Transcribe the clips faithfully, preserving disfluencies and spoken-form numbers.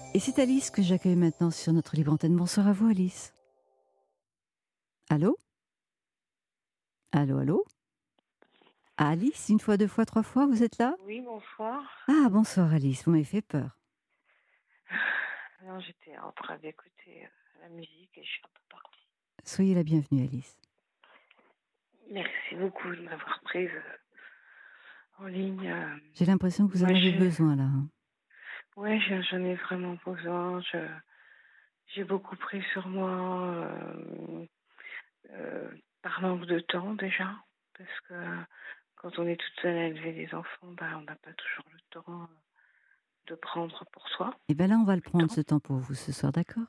Et c'est Alice que j'accueille maintenant sur notre libre antenne. Bonsoir à vous, Alice. Allô? Allô, allô? Alice, une fois, deux fois, trois fois, vous êtes là? Oui, bonsoir. Ah, bonsoir Alice, vous m'avez fait peur. Non, j'étais en train d'écouter euh, la musique et je suis un peu partie. Soyez la bienvenue, Alice. Merci beaucoup de m'avoir prise euh, en ligne. euh. J'ai l'impression que vous en Moi, avez j'ai, besoin là. hein. ouais, j'ai- j'en ai vraiment besoin. Je, j'ai beaucoup pris sur moi euh, euh, par manque de temps déjà, parce que quand on est toute seule à élever des enfants, bah, on n'a pas toujours le temps de prendre pour soi. Et bien là, on va le Du prendre temps. ce temps pour vous ce soir, d'accord?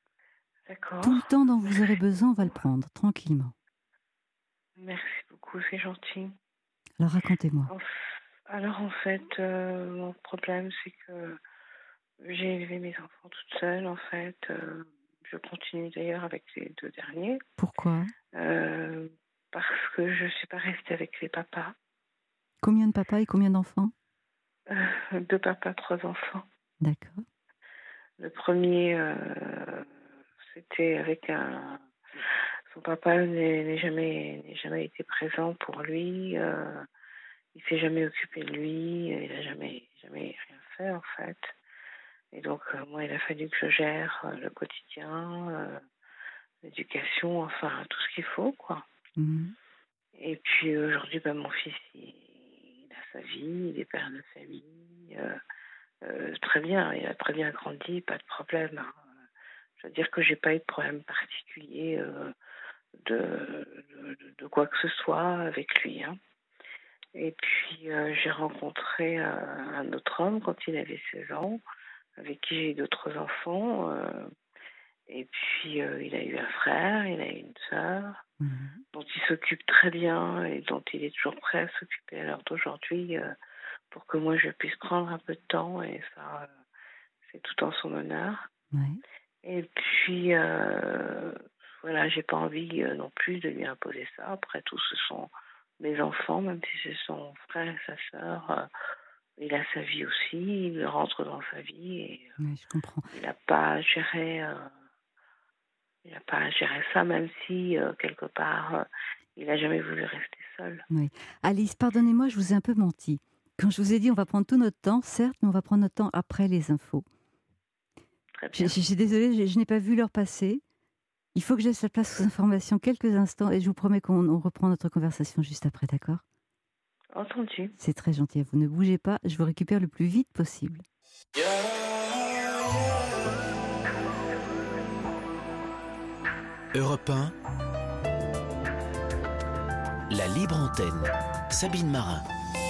Tout D'accord. le temps dont vous aurez Merci besoin, on va le beaucoup. prendre, tranquillement. Merci beaucoup, c'est gentil. Alors racontez-moi. En f- Alors en fait, euh, mon problème c'est que j'ai élevé mes enfants toute seule en fait. Euh, je continue d'ailleurs avec les deux derniers Pourquoi? euh, parce que je suis pas restée avec les papas. Combien de papas et combien d'enfants? Euh, deux papas, trois enfants. D'accord. Le premier, euh, c'était avec un... Son papa n'est n'est jamais, n'est jamais été présent pour lui. Euh, il s'est jamais occupé de lui. Il a jamais, jamais rien fait en fait. Et donc, euh, moi, il a fallu que je gère euh, le quotidien, euh, l'éducation, enfin, tout ce qu'il faut, quoi. Mhm. Et puis, aujourd'hui, ben, mon fils, il, il a sa vie, il est père de famille. Euh, euh, très bien, il a très bien grandi, pas de problème. hein. Je veux dire que j'ai pas eu de problème particulier euh, de, de, de quoi que ce soit avec lui. Hein. Et puis, euh, j'ai rencontré euh, un autre homme quand il avait seize ans, avec qui j'ai eu d'autres enfants. Euh, Et puis, euh, il a eu un frère, il a eu une sœur, Mhm. dont il s'occupe très bien et dont il est toujours prêt à s'occuper à l'heure d'aujourd'hui euh, pour que moi je puisse prendre un peu de temps et ça, euh, c'est tout en son honneur. Ouais. Et puis, euh, voilà, j'ai pas envie euh, non plus de lui imposer ça. Après tout, ce sont mes enfants, même si c'est son frère et sa sœur. Euh, il a sa vie aussi, il rentre dans sa vie et Ouais, je comprends. euh, il n'a pas à gérer. Euh, Il n'a pas à gérer ça, même si, euh, quelque part, euh, il n'a jamais voulu rester seul. Oui. Alice, pardonnez-moi, je vous ai un peu menti. Quand je vous ai dit on va prendre tout notre temps, certes, mais on va prendre notre temps après les infos. Très Je, bien. je- je suis désolée, je, je n'ai pas vu l'heure passer. Il faut que je laisse la place aux informations quelques instants et je vous promets qu'on on reprend notre conversation juste après, d'accord? Entendu. C'est très gentil à vous. Ne bougez pas, je vous récupère le plus vite possible. Europe un, la libre antenne. Sabine Marin.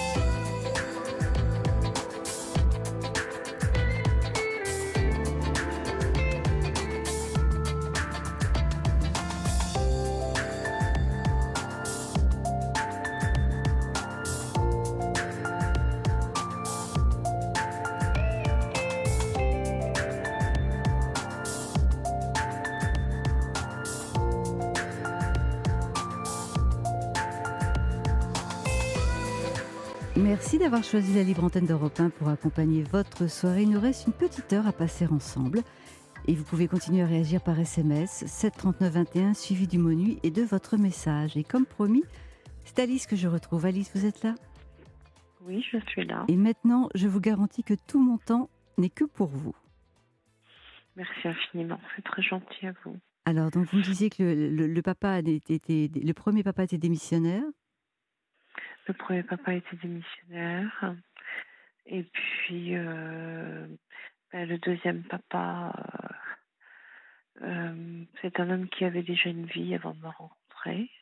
Merci d'avoir choisi la libre antenne d'Europe un pour accompagner votre soirée. Il nous reste une petite heure à passer ensemble. Et vous pouvez continuer à réagir par S M S sept trente-neuf vingt et un suivi du mot nuit et de votre message. Et comme promis, c'est Alice que je retrouve. Alice, vous êtes là? Oui, je suis là. Et maintenant, je vous garantis que tout mon temps n'est que pour vous. Merci infiniment. C'est très gentil à vous. Alors, donc vous me disiez que le, le- le papa était, était- le premier papa était démissionnaire. Le premier papa était démissionnaire. Et puis, euh, ben, le deuxième papa, euh, euh, c'est un homme qui avait déjà une vie avant de me rencontrer.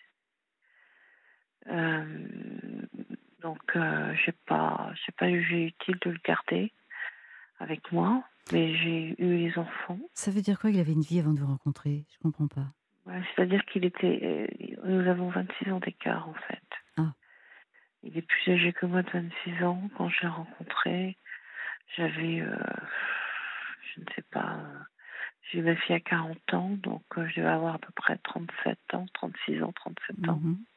Euh, donc, euh, j'ai pas, j'ai pas jugé utile de le garder avec moi, mais j'ai eu les enfants. Ça veut dire quoi qu'il avait une vie avant de vous rencontrer? Je comprends pas. Ouais, c'est-à-dire qu'il était, euh, nous avons vingt-six ans d'écart en fait. Ah, Il est plus âgé que moi de vingt-six ans. Quand je l'ai rencontré, j'avais, euh, je ne sais pas, euh, j'ai eu ma fille à quarante ans, donc euh, je devais avoir à peu près trente-sept ans, trente-six ans, trente-sept ans. mhm.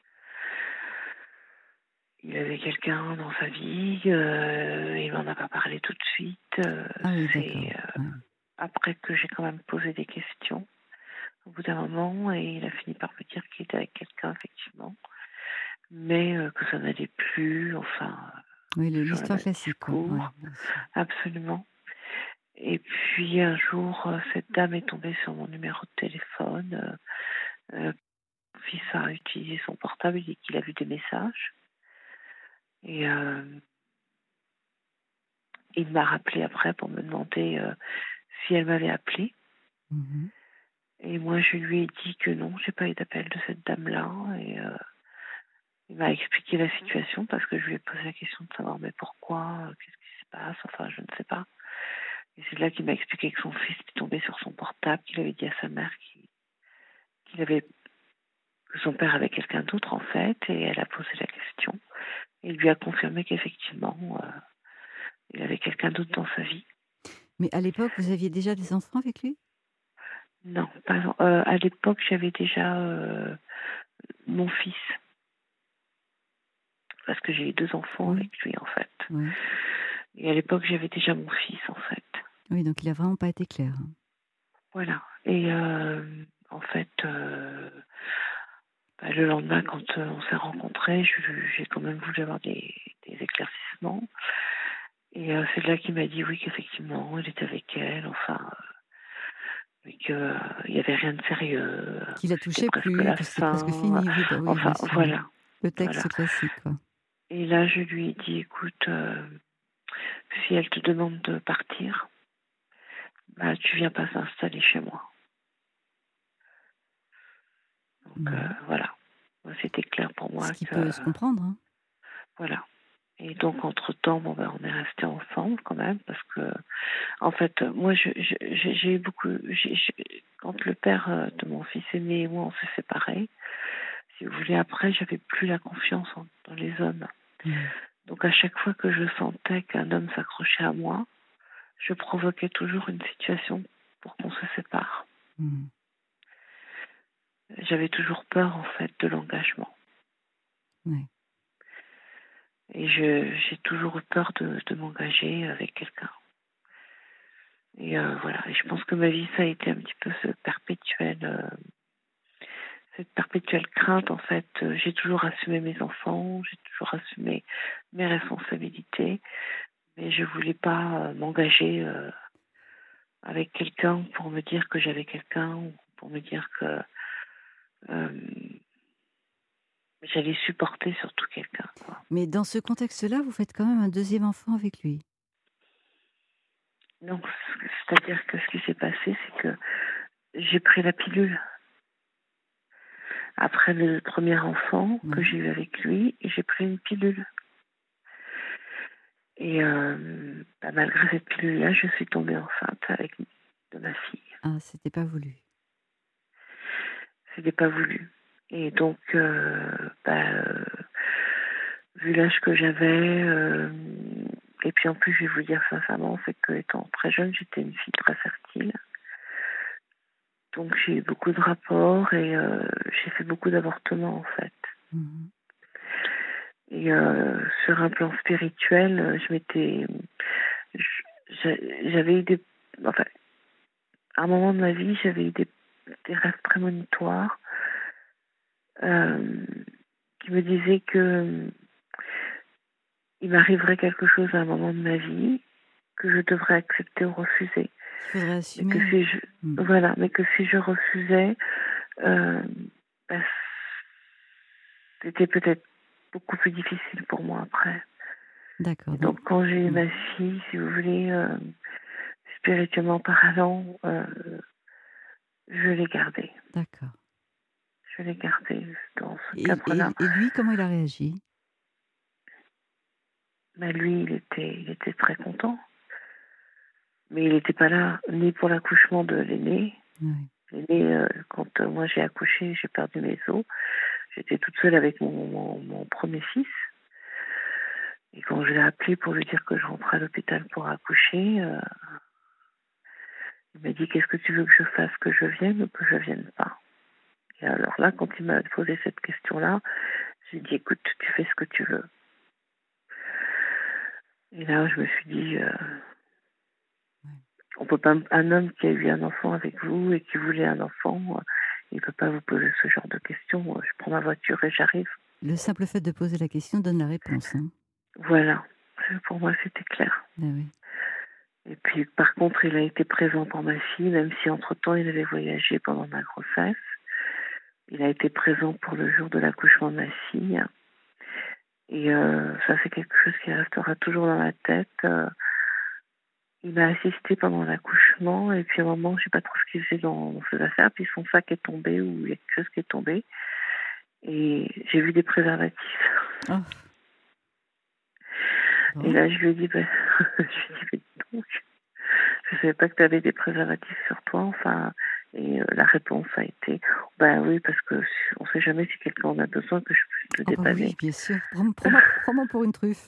Il avait quelqu'un dans sa vie, euh, il m'en a pas parlé tout de suite. Euh, Ah oui, c'est, d'accord. euh, Ouais. après que j'ai quand même posé des questions au bout d'un moment, et il a fini par me dire qu'il était avec quelqu'un, effectivement, mais euh, que ça n'allait plus, enfin, Oui, le- toujours le l'histoire même classique, quoi. Oui, discours, bien sûr. absolument. Et puis un jour, euh, cette dame est tombée sur mon numéro de téléphone. Euh, euh, mon fils a utilisé son portable et qu'il a vu des messages. Et euh, il m'a rappelé après pour me demander euh, si elle m'avait appelé. Mhm. Et moi, je lui ai dit que non, j'ai pas eu d'appel de cette dame-là. Et euh, il m'a expliqué la situation parce que je lui ai posé la question de savoir mais pourquoi, euh, qu'est-ce qui se passe, enfin, je ne sais pas. Et c'est là qu'il m'a expliqué que son fils était tombé sur son portable, qu'il avait dit à sa mère qu'il qu'il avait que son père avait quelqu'un d'autre en fait, et elle a posé la question. Et il lui a confirmé qu'effectivement, euh, il avait quelqu'un d'autre dans sa vie. Mais à l'époque, vous aviez déjà des enfants avec lui? Non, pas, euh, à l'époque, j'avais déjà euh, mon fils, parce que j'ai eu deux enfants Oui, avec lui en fait. oui. Et à l'époque, j'avais déjà mon fils en fait. Oui, donc il a vraiment pas été clair, hein. Voilà. Et euh, en fait, euh, bah, le lendemain, quand euh, on s'est rencontrés, je- j'ai quand même voulu avoir des, des éclaircissements. Et euh, c'est là qu'il m'a dit oui, qu'effectivement, il était avec elle, enfin, euh, mais qu'il n'y avait rien de sérieux, Qu'il la c'était touchait presque plus, la que c'était presque fin, fini. Oui, bah oui, enfin, bien sûr. voilà, Le voilà. texte classique, quoi. Et là, je lui ai dit, écoute, euh, si elle te demande de partir, bah, tu viens pas s'installer chez moi. Donc, euh, Mhm. voilà. Moi, c'était clair pour Ce moi qui que, peut se comprendre, hein. voilà. Et donc, entre-temps, bon, ben, on est restés ensemble quand même, parce que, en fait, moi, je- je- j'ai j'ai eu beaucoup. j'ai- j'ai- quand le père euh, de mon fils aîné et moi, on s'est séparés, si vous voulez, après, j'avais plus la confiance en- dans les hommes. Mhm. Donc, à chaque fois que je sentais qu'un homme s'accrochait à moi, je provoquais toujours une situation pour qu'on se sépare. Mhm. J'avais toujours peur, en fait, de l'engagement. Ouais. Et je- j'ai toujours eu peur de, de m'engager avec quelqu'un. Et euh, voilà. Et je pense que ma vie, ça a été un petit peu ce perpétuel, euh, cette perpétuelle crainte, en fait. Euh, J'ai toujours assumé mes enfants, j'ai toujours assumé mes responsabilités, mais je voulais pas euh, m'engager euh, avec quelqu'un pour me dire que j'avais quelqu'un, ou pour me dire que euh, j'allais supporter surtout quelqu'un, quoi. Mais dans ce contexte-là, vous faites quand même un deuxième enfant avec lui? Donc, c'est-à-dire que ce qui s'est passé, c'est que j'ai pris la pilule après le premier enfant que Oui. j'ai eu avec lui, et j'ai pris une pilule. Et euh, bah, malgré cette pilule-là, je suis tombée enceinte avec de ma fille. Ah, c'était pas voulu. C'était pas voulu. Et donc, euh, bah, euh, vu l'âge que j'avais, euh, et puis en plus, je vais vous dire sincèrement, c'est que étant très jeune, j'étais une fille très fertile. Donc j'ai eu beaucoup de rapports, et euh, j'ai fait beaucoup d'avortements en fait. Mhm. Et euh, sur un plan spirituel, je m'étais, je- j'avais eu des, enfin, à un moment de ma vie, j'avais eu des, des rêves prémonitoires euh, qui me disaient que euh, il m'arriverait quelque chose à un moment de ma vie que je devrais accepter ou refuser. Qu'il faudrait Mais que assumer. si je, Mhm. voilà, mais que si je refusais, euh, ben, c'était peut-être beaucoup plus difficile pour moi après. D'accord, Et donc donc quand j'ai eu mmh. ma fille, si vous voulez, euh, spirituellement parlant, euh, je l'ai gardée. D'accord. Je l'ai gardée dans ce Et cadre-là. et et lui, comment il a réagi? Ben, lui, il était, il était très content. Mais il n'était pas là ni pour l'accouchement de l'aîné. Oui. L'aîné, euh, quand euh, moi j'ai accouché, j'ai perdu mes os. J'étais toute seule avec mon, mon, mon premier fils. Et quand je l'ai appelé pour lui dire que je rentrais à l'hôpital pour accoucher, euh, il m'a dit: qu'est-ce que tu veux que je fasse, que je vienne ou que je vienne pas? Et alors là, quand il m'a posé cette question-là, j'ai dit: écoute, tu fais ce que tu veux. Et là, je me suis dit, euh, Ouais. On peut pas, un homme qui a eu un enfant avec vous et qui voulait un enfant, euh, il ne peut pas vous poser ce genre de questions. Je prends ma voiture et j'arrive. Le simple fait de poser la question donne la réponse. Hein. Voilà. Pour moi, c'était clair. Ah oui. Et puis, par contre, il a été présent pour ma fille, même si entre-temps, il avait voyagé pendant ma grossesse. Il a été présent pour le jour de l'accouchement de ma fille. Et euh, ça, c'est quelque chose qui restera toujours dans ma tête. Euh, il m'a assisté pendant l'accouchement, et puis à un moment, je sais pas trop ce qu'il faisait dans, dans ses affaires, puis son sac est tombé, ou il y a quelque chose qui est tombé. Et j'ai vu des préservatifs. Oh. Bon. Et là, je lui ai dit, ben, je lui ai dit, mais donc, je savais pas que tu avais des préservatifs sur toi, enfin. Et euh, la réponse a été, ben oui, parce que on sait jamais si quelqu'un en a besoin, que je puisse te Oh bah dépanner. oui, bien sûr. Prends-moi, prends-moi, prends-moi pour une truffe.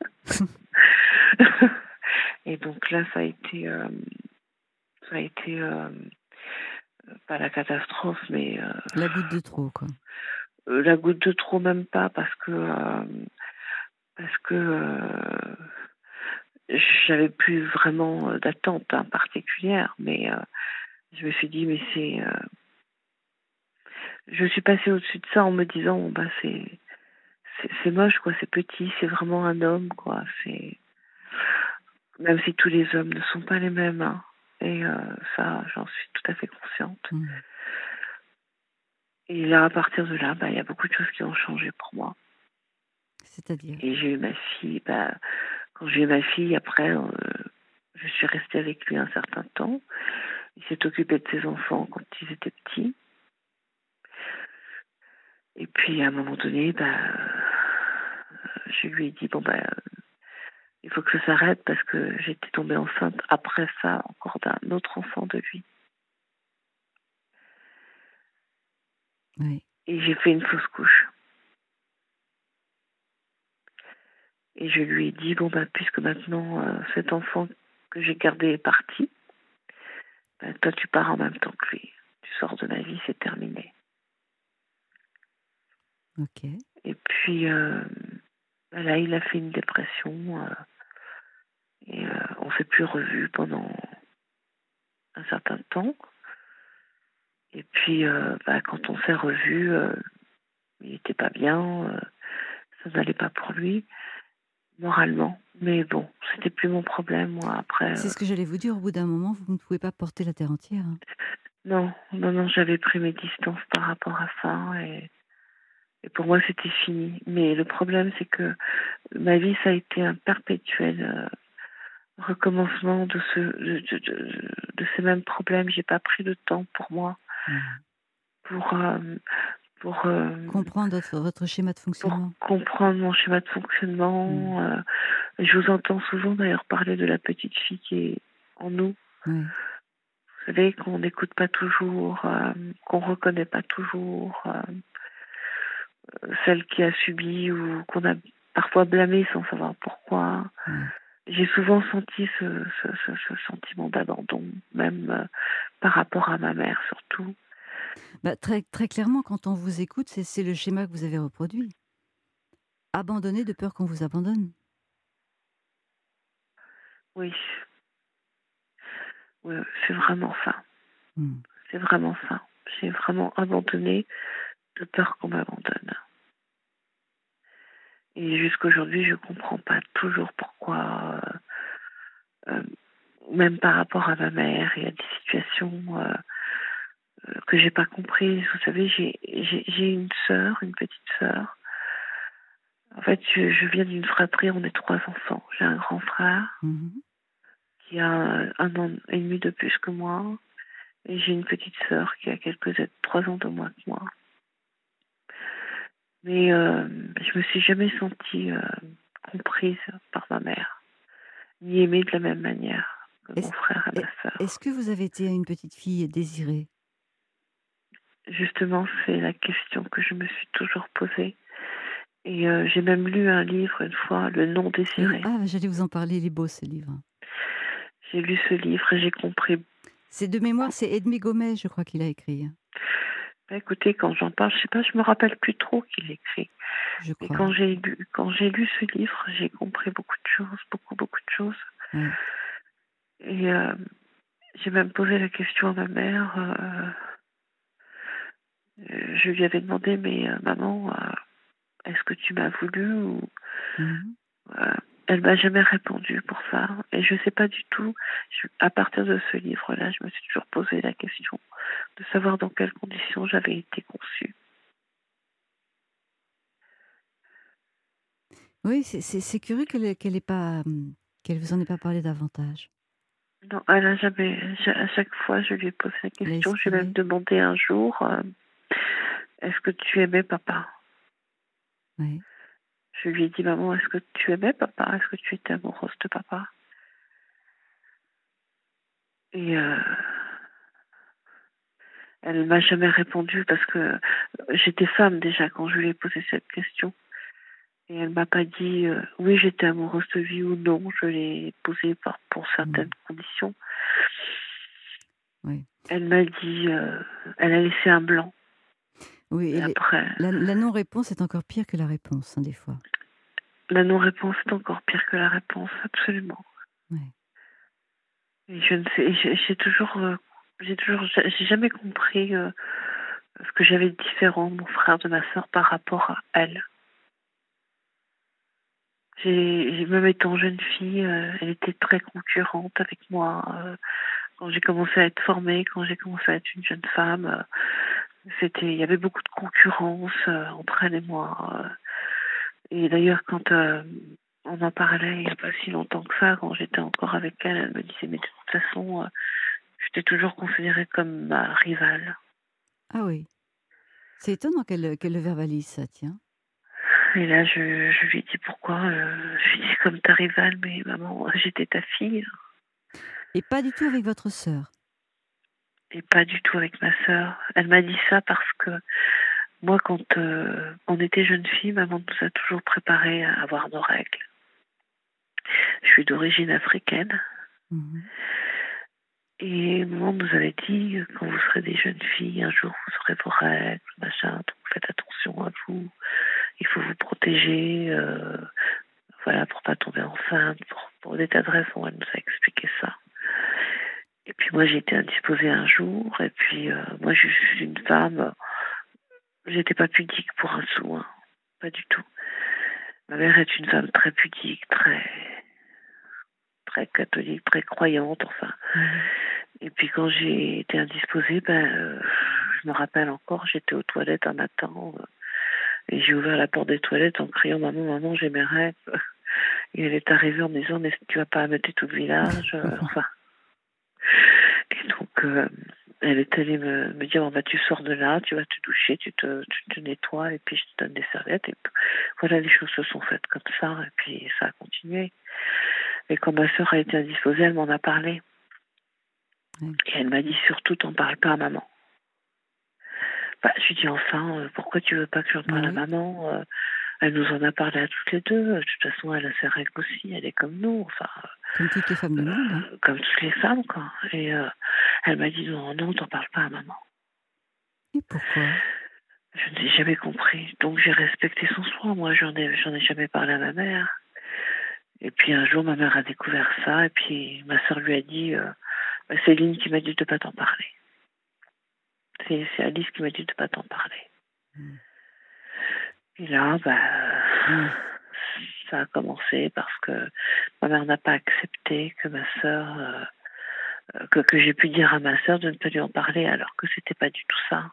Et donc là, ça a été, euh, ça a été euh, pas la catastrophe, mais euh, la goutte de trop, quoi. Euh, la goutte de trop, même pas, parce que euh, parce que euh, j'avais plus vraiment d'attente hein, particulière, mais euh, je me suis dit, mais c'est, euh, je suis passée au-dessus de ça en me disant, bon, bah c'est, c'est, c'est moche, quoi, c'est petit, c'est vraiment un homme, quoi, c'est, même si tous les hommes ne sont pas les mêmes, hein, et euh, ça, j'en suis tout à fait consciente. Mmh. Et là, à partir de là, bah, y a beaucoup de choses qui ont changé pour moi. C'est-à-dire? Et j'ai eu ma fille, bah, quand j'ai eu ma fille, après, euh, je suis restée avec lui un certain temps. Il s'est occupé de ses enfants quand ils étaient petits. Et puis, à un moment donné, bah, je lui ai dit, bon, bah, il faut que ça s'arrête parce que j'étais tombée enceinte après ça, encore d'un autre enfant de lui. Oui. Et j'ai fait une fausse couche. Et je lui ai dit, bon, bah, puisque maintenant, euh, cet enfant que j'ai gardé est parti, bah, toi, tu pars en même temps que lui. Tu sors de ma vie, c'est terminé. Ok. Et puis, euh, bah, là, il a fait une dépression. Euh, et euh, on s'est plus revus pendant un certain temps. Et puis, euh, bah, quand on s'est revus, euh, il n'était pas bien. Euh, ça n'allait pas pour lui, moralement. Mais bon, c'était plus mon problème, moi, après. C'est Euh... ce que j'allais vous dire, au bout d'un moment, vous ne pouvez pas porter la terre entière. Hein. Non, non, non, j'avais pris mes distances par rapport à ça. Et, et pour moi, c'était fini. Mais le problème, c'est que ma vie, ça a été un perpétuel euh, recommencement de, ce, de, de, de, de ces mêmes problèmes. J'ai pas pris de temps pour moi, Mmh. pour... Euh, pour euh, comprendre votre, votre schéma de fonctionnement. Pour comprendre mon schéma de fonctionnement. Mmh. Euh, je vous entends souvent d'ailleurs parler de la petite fille qui est en nous. Oui. Vous savez, qu'on n'écoute pas toujours, euh, qu'on ne reconnaît pas toujours, euh, celle qui a subi ou qu'on a parfois blâmée sans savoir pourquoi. Oui. J'ai souvent senti ce, ce, ce, ce sentiment d'abandon, même euh, par rapport à ma mère surtout. Bah, très, très clairement, quand on vous écoute, c'est, c'est le schéma que vous avez reproduit. Abandonner de peur qu'on vous abandonne. Oui. Oui, c'est vraiment ça. Mmh. C'est vraiment ça. J'ai vraiment abandonné de peur qu'on m'abandonne. Et jusqu'aujourd'hui, je ne comprends pas toujours pourquoi, euh, euh, même par rapport à ma mère, il y a des situations euh, euh, que j'ai pas comprises. Vous savez, j'ai, j'ai, j'ai une sœur, une petite sœur. En fait, je, je viens d'une fratrie, on est trois enfants. J'ai un grand frère mmh. qui a un an et demi de plus que moi. Et j'ai une petite sœur qui a quelques trois ans de moins que moi. Mais euh, je me suis jamais sentie euh, comprise par ma mère, ni aimée de la même manière que est-ce, mon frère et ma sœur. Est-ce que vous avez été une petite fille désirée? Justement, c'est la question que je me suis toujours posée. Et euh, j'ai même lu un livre une fois, Le non désiré. Ah, j'allais vous en parler, il est beau ce livre. J'ai lu ce livre et j'ai compris. C'est de mémoire, c'est Edmé Gomez, je crois qu'il a écrit. Bah, écoutez, quand j'en parle, je sais pas, je me rappelle plus trop qu'il écrit. Je crois. Et quand j'ai lu, quand j'ai lu ce livre, j'ai compris beaucoup de choses, beaucoup, beaucoup de choses. Oui. Et, euh, j'ai même posé la question à ma mère. euh, euh, je lui avais demandé, mais euh, maman, euh, est-ce que tu m'as voulu ou Mhm. euh, elle m'a jamais répondu pour ça. Et je sais pas du tout. je- à partir de ce livre-là, je me suis toujours posé la question de savoir dans quelles conditions j'avais été conçue. Oui, c'est c'est- c'est curieux qu'elle ait- qu'elle ait pas, hum, qu'elle vous en ait pas parlé davantage. Non, elle a jamais. ja- À chaque fois, je lui ai posé la Elle a question. Je lui ai même esquivé. demandé un jour, euh, est-ce que tu aimais papa? Ouais. Je lui ai dit, maman, est-ce que tu aimais papa? Est-ce que tu étais amoureuse de papa? Et euh, elle m'a jamais répondu parce que j'étais femme déjà quand je lui ai posé cette question. Et elle m'a pas dit euh, oui, j'étais amoureuse de lui ou non. Je l'ai posée par, pour certaines Mmh. conditions. Oui. Elle m'a dit, euh, elle a laissé un blanc. Oui, et Et les après, la la non-réponse est encore pire que la réponse, hein, des fois. la non-réponse est encore pire que la réponse, absolument. Ouais. Et je ne sais, j'ai j'ai toujours, euh, j'ai toujours, j'ai jamais compris euh, ce que j'avais de différent, mon frère de ma sœur, par rapport à elle. J'ai, j'ai- même étant jeune fille, euh, elle était très concurrente avec moi. euh, quand j'ai commencé à être formée, quand j'ai commencé à être une jeune femme, euh, c'était, il y avait beaucoup de concurrence euh, entre elle et moi. euh. Et d'ailleurs, quand euh, on en parlait il n'y a pas si longtemps que ça, quand j'étais encore avec elle, elle me disait, mais de toute façon, euh, je t'ai toujours considérée comme ma rivale. Ah oui, c'est étonnant qu'elle, qu'elle le verbalise ça, tiens. Et là, je, je lui ai dit pourquoi. euh, je lui ai dit comme ta rivale, mais maman, j'étais ta fille. Et pas du tout avec votre sœur? Et pas du tout avec ma sœur. Elle m'a dit ça parce que moi, quand euh, on était jeune fille, maman nous a toujours préparé à avoir nos règles. Je suis d'origine africaine. Mmh. Et maman nous avait dit, euh, quand vous serez des jeunes filles, un jour vous aurez vos règles, machin, donc faites attention à vous. Il faut vous protéger, euh, voilà, pour pas tomber enceinte, pour, pour des tas de raisons. Elle nous a expliqué ça. Et puis moi, j'ai été indisposée un jour. Et puis euh, moi, je suis une femme. euh, J'étais pas pudique pour un sou, hein, pas du tout. Ma mère est une femme très pudique, très, très catholique, très croyante, enfin. Mmh. Et puis quand j'ai été indisposée, ben, euh, je me rappelle encore, j'étais aux toilettes un matin euh, et j'ai ouvert la porte des toilettes en criant maman, maman, j'ai mes règles. Et elle est arrivée en me disant, mais tu vas pas amener tout le village, euh, enfin. Et donc, euh, elle est allée me, me dire, bon, bah, tu sors de là, tu vas te doucher, tu te, tu te nettoies, et puis je te donne des serviettes. Et puis, voilà, les choses se sont faites comme ça, et puis ça a continué. Et quand ma sœur a été indisposée, elle m'en a parlé. Ouais. Et elle m'a dit, surtout, t'en parles pas à maman. Bah, je lui dis, enfin, euh, pourquoi tu veux pas que j'en Bah parle à oui, maman? Euh, Elle nous en a parlé à toutes les deux. De toute façon, elle a ses règles aussi, elle est comme nous, enfin, comme toutes les femmes du monde, hein. euh, comme toutes les femmes, quoi. Et euh, elle m'a dit, non, non, t'en parles pas à maman. Et pourquoi? Je n'ai jamais compris. Donc j'ai respecté son choix. Moi, j'en ai, j'en ai jamais parlé à ma mère. Et puis un jour, ma mère a découvert ça. Et puis ma soeur lui a dit, euh, bah, c'est Lynn qui m'a dit de ne pas t'en parler. C'est, c'est Alice qui m'a dit de ne pas t'en parler. Mmh. Et là, bah, Oui. ça a commencé parce que ma mère n'a pas accepté que ma sœur, euh, que, que j'ai pu dire à ma sœur de ne pas lui en parler alors que c'était pas du tout ça.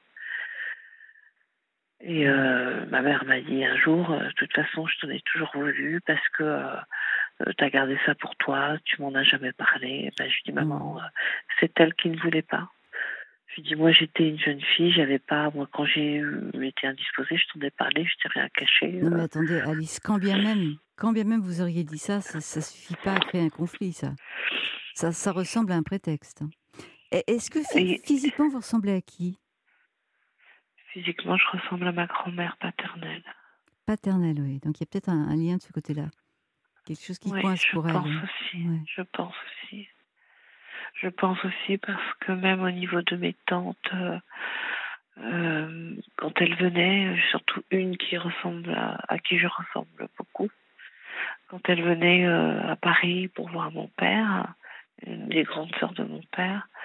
Et Mmh. euh, ma mère m'a dit un jour, euh, de toute façon, je t'en ai toujours voulu parce que euh, euh, t'as gardé ça pour toi, tu m'en as jamais parlé. Ben, je lui dis, maman, Mmh. euh, c'est elle qui ne voulait pas. Je lui dis, moi, j'étais une jeune fille, j'avais pas, moi, quand j'ai eu- été indisposée, je t'en ai parlé, je t'ai rien caché. Non mais euh. attendez Alice, quand bien même quand bien même vous auriez dit ça, ça ça suffit pas à créer un conflit ça. Ça ça ressemble à un prétexte, hein. Et est-ce que phy Et physiquement vous ressemblez à qui? physiquement, je ressemble à ma grand-mère paternelle. Paternelle, oui, donc il y a peut-être un un lien de ce côté-là. Quelque chose qui Oui, coince je pour elle, pense oui. aussi. Ouais. Je pense aussi. Je pense aussi parce que même au niveau de mes tantes, euh, euh, quand elles venaient, surtout une qui ressemble à, à qui je ressemble beaucoup, quand elle venait euh, à Paris pour voir mon père, une des grandes sœurs de mon père,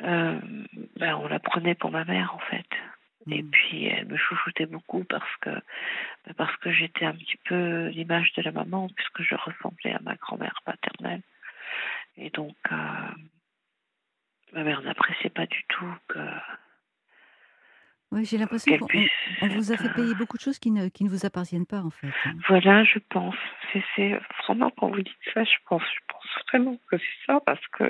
Euh, ben, on la prenait pour ma mère, en fait. Et Mmh. puis, elle me chouchoutait beaucoup parce que, ben, parce que j'étais un petit peu l'image de la maman, puisque je ressemblais à ma grand-mère paternelle. Et donc, euh, ma mère n'appréciait pas du tout que, Ouais, j'ai l'impression qu'elle qu'on puisse on on vous a être... fait payer beaucoup de choses qui ne qui ne vous appartiennent pas, en fait, hein. Voilà, je pense. C'est, c'est vraiment quand vous dites ça, je pense, je pense vraiment que c'est ça parce que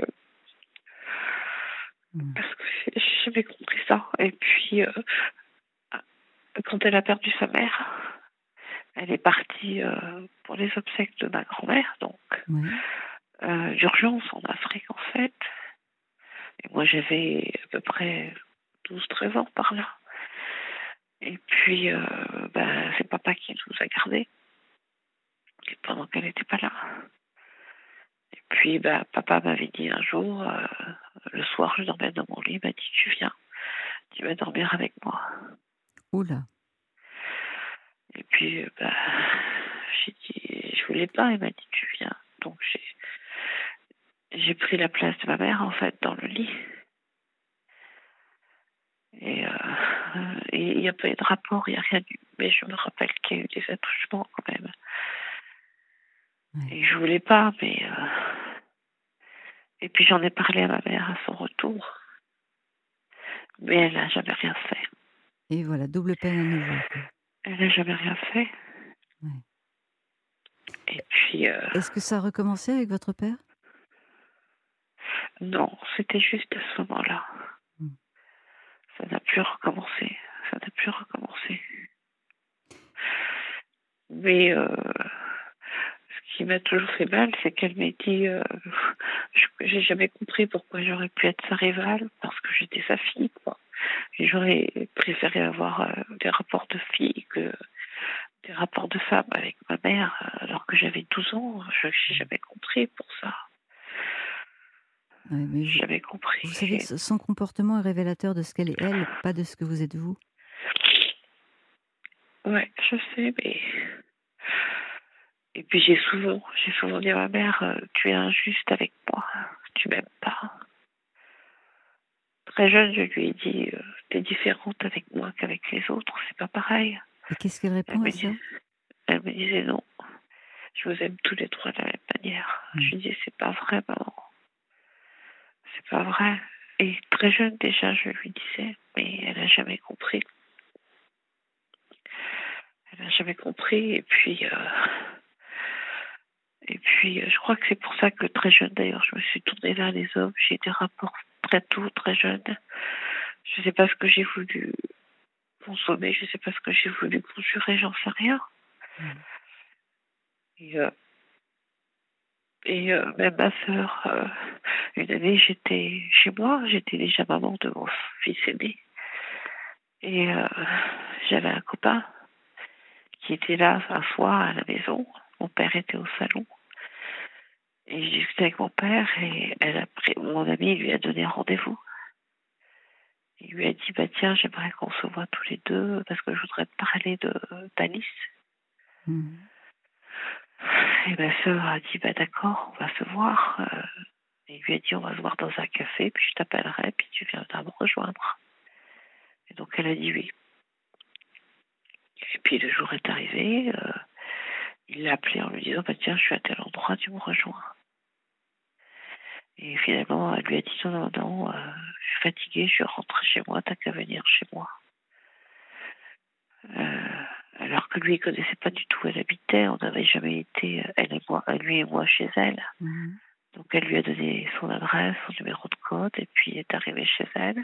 Mmh. parce que j'ai j'ai jamais compris ça. Et puis euh, quand elle a perdu sa mère, elle est partie euh, pour les obsèques de ma grand-mère, donc Ouais. euh, d'urgence en Afrique en fait. Et moi j'avais à peu près douze treize ans par là. Et puis euh, ben, c'est papa qui nous a gardés pendant qu'elle n'était pas là. Et puis, bah, papa m'avait dit un jour, euh, le soir, je dormais dans mon lit, il m'a dit, tu viens, tu vas dormir avec moi. Ouh là! Et puis, euh, bah, j'ai dit, je voulais pas, il m'a dit, tu viens. Donc, j'ai, j'ai pris la place de ma mère, en fait, dans le lit. Et euh, et il n'y a pas eu de rapport, il n'y a rien eu. Mais je me rappelle qu'il y a eu des attouchements quand même. Ouais. Et je voulais pas, mais... euh, et puis, j'en ai parlé à ma mère à son retour. Mais elle n'a jamais rien fait. Et voilà, double peine à nouveau, quoi. Elle n'a jamais rien fait. Ouais. Et puis... euh, Est-ce que ça a recommencé avec votre père? Non, c'était juste à ce moment-là. Mmh. Ça n'a plus recommencé. Ça n'a plus recommencé. Mais euh, ce qui m'a toujours fait mal, c'est qu'elle m'a dit euh, je- j'ai jamais compris pourquoi j'aurais pu être sa rivale, parce que j'étais sa fille, quoi. Et j'aurais préféré avoir euh, des rapports de fille que des rapports de femme avec ma mère, euh, alors que j'avais douze ans. Je n'ai jamais compris pour ça. Ouais, mais J'ai vous jamais compris. vous savez que Et ce son comportement est révélateur de ce qu'elle est elle, pas de ce que vous êtes vous. ouais, je sais, mais et puis j'ai souvent, j'ai souvent dit à ma mère, euh, tu es injuste avec moi, tu m'aimes pas. Très jeune, je lui ai dit, euh, t'es différente avec moi qu'avec les autres, c'est pas pareil. Et qu'est-ce qu'elle Elle répond à me ça? dis- elle me disait non, je vous aime tous les trois de la même manière. Mmh. Je lui dis c'est pas vrai, maman, c'est pas vrai. Et très jeune déjà, je lui disais, mais elle a jamais compris. Elle a jamais compris. Et puis, euh, et puis, euh, je crois que c'est pour ça que très jeune, d'ailleurs, je me suis tournée vers les hommes. J'ai eu des rapports très tôt, très jeune. Je sais pas ce que j'ai voulu consommer, je sais pas ce que j'ai voulu conjurer, j'en sais rien. Mmh. Et, euh, et euh, même ma sœur, euh, une année, j'étais chez moi, j'étais déjà maman de mon fils aîné. Et euh, j'avais un copain qui était là un soir à la maison. Mon père était au salon. Et j'ai discuté avec mon père et elle a pris, mon ami lui a donné rendez-vous. Il lui a dit, bah tiens, j'aimerais qu'on se voit tous les deux parce que je voudrais te parler de d'Alice. Mmh. Et ma sœur a dit, bah d'accord, on va se voir. Euh, et il lui a dit, on va se voir dans un café, puis je t'appellerai, puis tu viendras me rejoindre. Et donc elle a dit oui. Et puis le jour est arrivé, euh, il l'a appelé en lui disant, bah tiens, je suis à tel endroit, tu me rejoins. Et finalement, elle lui a dit, non, non, non, euh, je suis fatiguée, je suis rentrée chez moi, t'as qu'à venir chez moi. Euh, alors que lui, il connaissait pas du tout où elle habitait, on n'avait jamais été, elle et moi, lui et moi, chez elle. Mmh. Donc elle lui a donné son adresse, son numéro de code, et puis il est arrivé chez elle.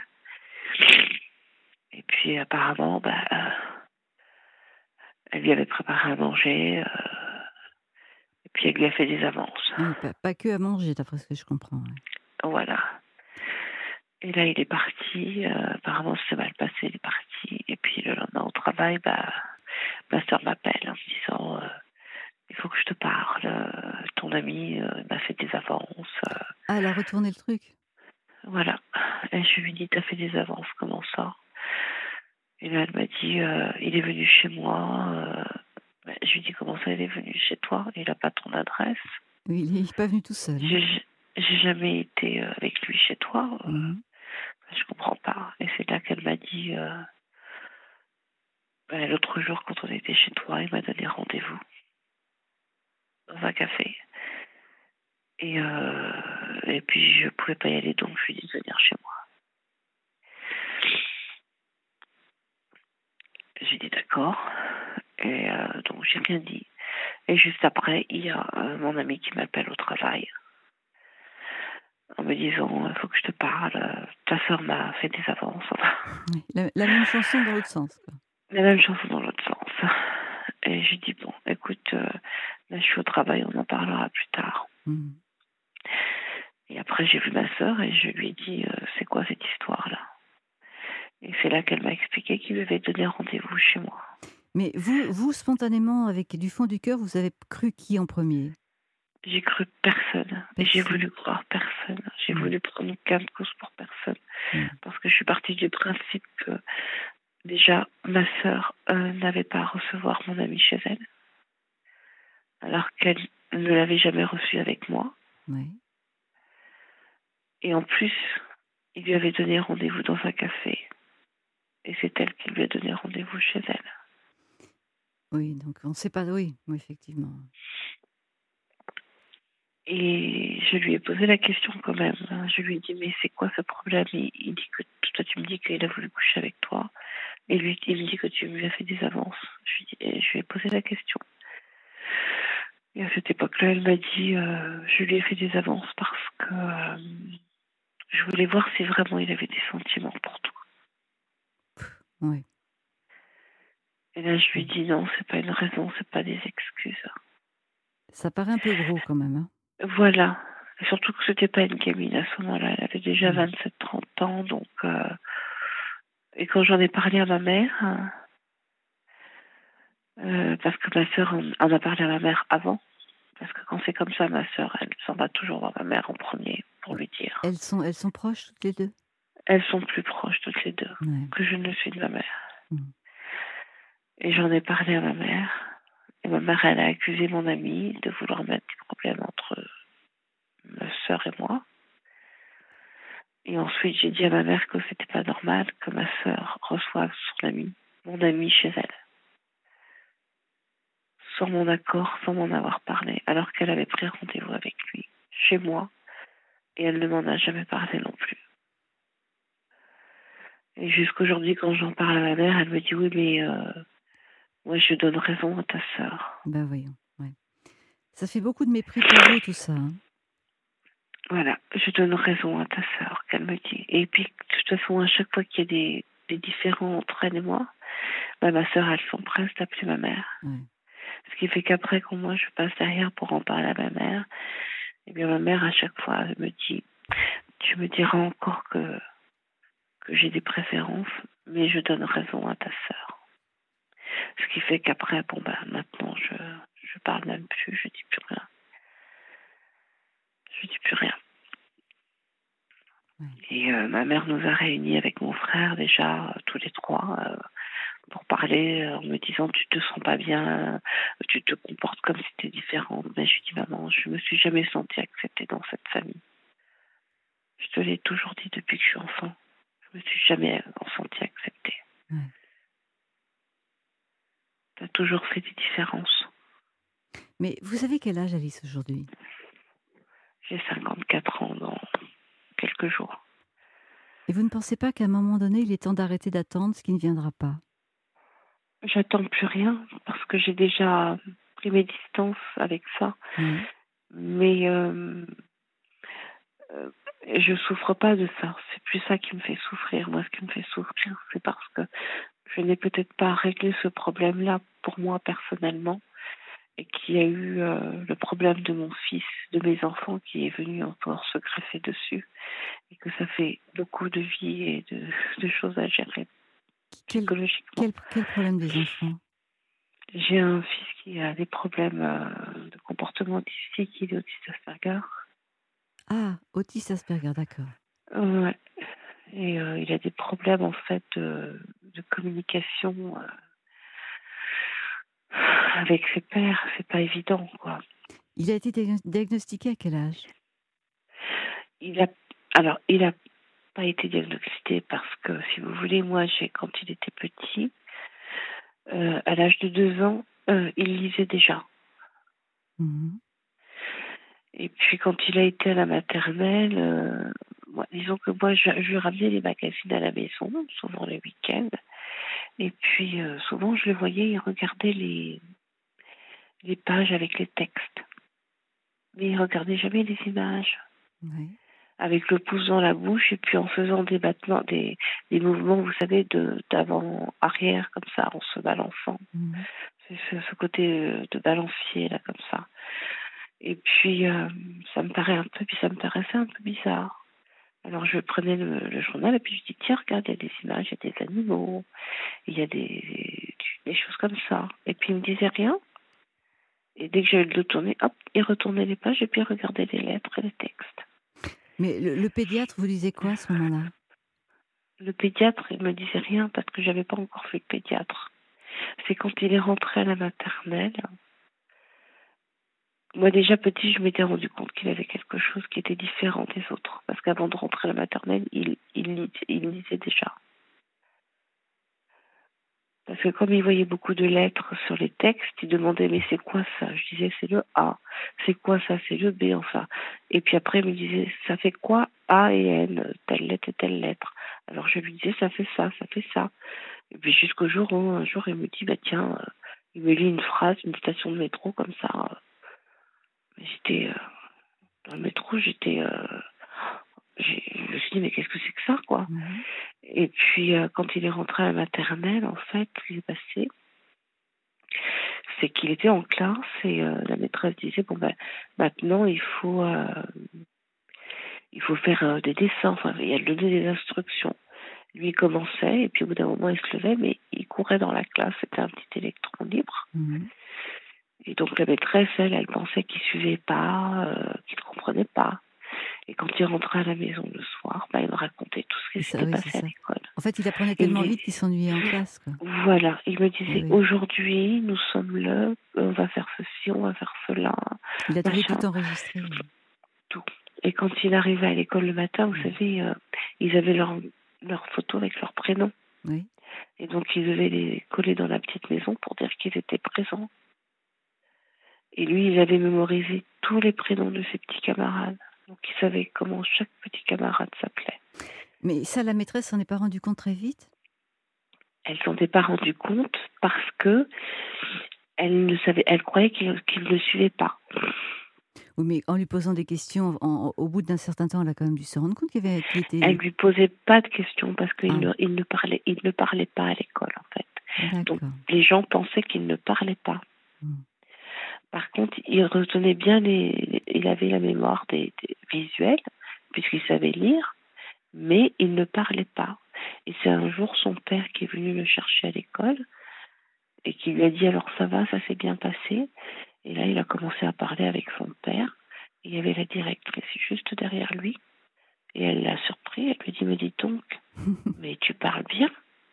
Et puis apparemment, bah, euh, elle lui avait préparé à manger, euh, et puis elle lui a fait des avances. Oui, pas pas que à manger, d'après ce que je comprends, ouais. Voilà. Et là, il est parti. Euh, apparemment, ça s'est mal passé, il est parti. Et puis le lendemain au travail, bah, ma soeur m'appelle en me disant euh, il faut que je te parle. Euh, ton ami euh, m'a fait des avances. Euh, Ah, elle a retourné le truc? voilà. Et je lui dis t'as fait des avances, comment ça? Et là, elle m'a dit, euh, il est venu chez moi. Euh, ben, je lui dis, comment ça, il est venu chez toi? Il n'a pas ton adresse. Oui, il est pas venu tout seul, hein? J'ai j'ai jamais été euh, avec lui chez toi. Euh, Mmh. comprends pas. Et c'est là qu'elle m'a dit, euh, ben, l'autre jour, quand on était chez toi, il m'a donné rendez-vous dans un café. Et, euh, et puis, je pouvais pas y aller, donc je lui ai dit de venir chez moi. J'ai dit d'accord. Et euh, donc, j'ai rien dit. Et juste après, il y a euh, mon ami qui m'appelle au travail en me disant, il faut que je te parle, euh, ta soeur m'a fait des avances. Oui, la, la même chanson dans l'autre sens, quoi. La même chanson dans l'autre sens. Et j'ai dit, bon, écoute, euh, là je suis au travail, on en parlera plus tard. Mmh. Et après, j'ai vu ma sœur et je lui ai dit, euh, c'est quoi cette histoire-là? Et c'est là qu'elle m'a expliqué qu'il lui avait donné rendez-vous chez moi. Mais vous, vous, spontanément, avec du fond du cœur, vous avez cru qui en premier? J'ai cru personne. Et j'ai Personne. voulu croire personne. J'ai Mmh. voulu prendre gain de cause pour personne. Mmh. Parce que je suis partie du principe que, déjà, ma sœur euh, n'avait pas à recevoir mon ami chez elle, alors qu'elle ne l'avait jamais reçu avec moi. Oui. Et en plus, il lui avait donné rendez-vous dans un café. Et c'est elle qui lui a donné rendez-vous chez elle. Oui, donc on ne sait pas. Oui, oui, effectivement. Et je lui ai posé la question quand même. Je lui ai dit, mais c'est quoi ce problème? il, il dit que toi, tu me dis qu'il a voulu coucher avec toi. Et lui, il me dit que tu lui as fait des avances. Je lui, dis, et je lui ai posé la question. Et à cette époque-là, elle m'a dit, euh, je lui ai fait des avances parce que euh, je voulais voir si vraiment il avait des sentiments pour toi. Oui. Et là, je lui ai dit, non, c'est pas une raison, c'est pas des excuses. Ça paraît un peu gros quand même. Hein. Voilà. Et surtout que c'était pas une gamine à ce moment-là. Elle avait déjà Mmh. vingt-sept trente ans. Donc, euh... et quand j'en ai parlé à ma mère, euh, parce que ma sœur en, en a parlé à ma mère avant, parce que quand c'est comme ça, ma sœur, elle s'en va toujours voir ma mère en premier pour lui dire. Elles sont, elles sont proches toutes les deux? Elles sont plus proches toutes les deux Ouais. que je ne suis de ma mère. Mmh. Et j'en ai parlé à ma mère. Et ma mère, elle a accusé mon amie de vouloir mettre des problèmes entre ma sœur et moi. Et ensuite, j'ai dit à ma mère que c'était pas normal que ma sœur reçoive son ami, mon ami chez elle, sans mon accord, sans m'en avoir parlé, alors qu'elle avait pris rendez-vous avec lui, chez moi, et elle ne m'en a jamais parlé non plus. Et jusqu'aujourd'hui, quand j'en parle à ma mère, elle me dit, oui, mais euh, moi, je donne raison à ta sœur. Ben voyons, ouais. Ça fait beaucoup de mépris pour vous, tout ça. Hein. Voilà, je donne raison à ta sœur, qu'elle me dit. Et puis, de toute façon, à chaque fois qu'il y a des, des différends entre elle et moi, bah, ma sœur, elle s'empresse d'appeler ma mère. Ouais. Ce qui fait qu'après, quand moi, je passe derrière pour en parler à ma mère, eh bien, ma mère, à chaque fois, elle me dit, tu me diras encore que, que j'ai des préférences, mais je donne raison à ta sœur. Ce qui fait qu'après, bon, bah, maintenant, je, je parle même plus, je dis plus rien. Je dis plus rien. Ouais. Et euh, ma mère nous a réunis avec mon frère déjà, euh, tous les trois, euh, pour parler, euh, en me disant tu te sens pas bien, tu te comportes comme si tu étais différente. Mais je lui dis maman, je me suis jamais sentie acceptée dans cette famille. Je te l'ai toujours dit depuis que je suis enfant. Je me suis jamais sentie acceptée. Ouais. Tu as toujours fait des différences. Mais vous avez quel âge, Alice, aujourd'hui? J'ai cinquante-quatre ans dans quelques jours. Et vous ne pensez pas qu'à un moment donné, il est temps d'arrêter d'attendre ce qui ne viendra pas? J'attends plus rien parce que j'ai déjà pris mes distances avec ça. Oui. Mais euh, euh, je souffre pas de ça. C'est plus ça qui me fait souffrir. Moi, ce qui me fait souffrir, c'est parce que je n'ai peut-être pas réglé ce problème-là pour moi personnellement, et qu'il y a eu euh, le problème de mon fils, de mes enfants qui est venu encore se greffer dessus, et que ça fait beaucoup de vie et de, de choses à gérer Quel, psychologiquement. quel, quel problème des enfants? J'ai un fils qui a des problèmes euh, de comportement autistique, il est autiste Asperger. Ah, autiste Asperger, d'accord. Ouais. Et euh, il a des problèmes en fait de, de communication euh, avec ses pairs, c'est pas évident quoi. Il a été diagnostiqué à quel âge? Il a alors il a pas été diagnostiqué parce que, si vous voulez, moi, j'ai quand il était petit, euh, à l'âge de deux ans, euh, il lisait déjà. Mhm. Et puis quand il a été à la maternelle, euh, moi, disons que moi, je, je lui ramenais les magazines à la maison, souvent les week-ends. Et puis euh, souvent, je le voyais, il regardait les, les pages avec les textes. Mais il regardait jamais les images. Oui. Avec le pouce dans la bouche et puis en faisant des battements, des, des mouvements, vous savez, de d'avant-arrière, comme ça, en se balançant. Mhm. C'est ce, ce côté euh, de balancier, là, comme ça. Et puis, euh, ça me paraît un peu, puis ça me paraissait un peu bizarre. Alors, je prenais le, le journal et puis je dis, tiens, regarde, il y a des images, il y a des animaux, il y a des, des choses comme ça. Et puis, il me disait rien. Et dès que j'allais le tourner, hop, il retournait les pages et puis il regardait les lettres et les textes. Mais le, le pédiatre vous disait quoi à ce moment-là? Le pédiatre, il me disait rien parce que j'avais pas encore fait le pédiatre. C'est quand il est rentré à la maternelle. Moi, déjà petit, je m'étais rendu compte qu'il avait quelque chose qui était différent des autres. Parce qu'avant de rentrer à la maternelle, il, il, lis- il lisait déjà. Parce que comme il voyait beaucoup de lettres sur les textes, il demandait, mais c'est quoi ça? Je disais, c'est le A. C'est quoi ça? C'est le B, enfin. Et puis après, il me disait, ça fait quoi A et N? Telle lettre et telle lettre. Alors je lui disais, ça fait ça, ça fait ça. Et puis jusqu'au jour où, un jour, il me dit, bah tiens, euh, il me lit une phrase, une station de métro, comme ça. euh. J'étais... euh, dans le métro, j'étais... euh, j'ai- je me suis dit, mais qu'est-ce que c'est que ça, quoi? Mhm. Et puis, euh, quand il est rentré à la maternelle, en fait, ce qui s'est passé, c'est qu'il était en classe et euh, la maîtresse disait, bon, ben, maintenant, il faut, euh, il faut faire euh, des dessins, enfin, il a donné des instructions. Lui, il commençait, et puis au bout d'un moment, il se levait, mais il courait dans la classe, c'était un petit électron libre. Mhm. Et donc, la maîtresse, elle, elle pensait qu'il suivait pas, euh, qu'il ne comprenait pas. Et quand il rentrait à la maison le soir, bah, il me racontait tout ce C'est qui ça, s'était oui, c'est passé à ça. l'école. En fait, il apprenait Et il me tellement dit- vite qu'il s'ennuyait en classe, quoi. voilà, il me Eh disait, oui. aujourd'hui, nous sommes là, on va faire ceci, on va faire cela, Il a trouvé machin, tout enregistré. tout. Et quand il arrivait à l'école le matin, vous Mhm. savez, euh, ils avaient leur, leur photo avec leur prénom. Oui. Et donc, ils devaient les coller dans la petite maison pour dire qu'ils étaient présents. Et lui, il avait mémorisé tous les prénoms de ses petits camarades. Donc, il savait comment chaque petit camarade s'appelait. Mais ça, la maîtresse s'en est pas rendue compte très vite? Elle s'en était pas rendue compte parce que elle ne savait, elle croyait qu'il qu'il ne le suivait pas. Oui, mais en lui posant des questions, en- au bout d'un certain temps, elle a quand même dû se rendre compte qu'il avait, qu'il Elle était... lui posait pas de questions parce qu'il Ah, ne, il ne parlait, il ne parlait pas à l'école en fait. Donc d'accord. les gens pensaient qu'il ne parlait pas. Mhm. Par contre, il retenait bien les, il avait la mémoire des, des visuels puisqu'il savait lire, mais il ne parlait pas. Et c'est un jour son père qui est venu le chercher à l'école et qui lui a dit alors ça va, ça s'est bien passé. Et là, il a commencé à parler avec son père. Il y avait la directrice juste derrière lui. Et elle l'a surpris. Elle lui dit, mais dis donc, mais tu parles bien.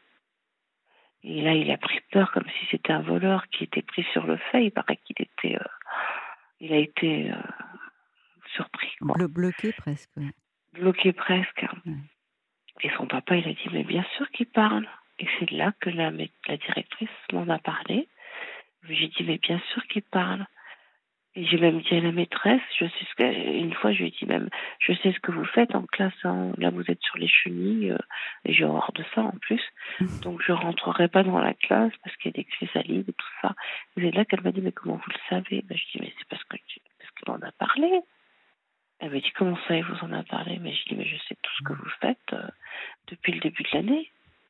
Et là, il a pris peur comme si c'était un voleur qui était pris sur le fait. Il paraît qu'il était, euh, il a été euh, surpris, quoi. Blo- bloqué presque, oui. Bloqué presque. Ouais. Et son papa, il a dit, mais bien sûr qu'il parle. Et c'est là que la, la directrice m'en a parlé. J'ai dit, mais bien sûr qu'il parle. Et j'ai même dit à la maîtresse, je sais ce que, une fois, je lui ai dit même, je sais ce que vous faites en classe, hein. Là, vous êtes sur les chenilles, euh, et j'ai horreur de ça, en plus. Donc, je rentrerai pas dans la classe parce qu'il y a des chrysalides et tout ça. Et c'est là qu'elle m'a dit, mais comment vous le savez? Ben, je dis, mais c'est parce que, tu- parce qu'il en a parlé. Elle m'a dit, comment ça, il vous en a parlé? Mais je dis, mais je sais tout ce que vous faites, euh, depuis le début de l'année.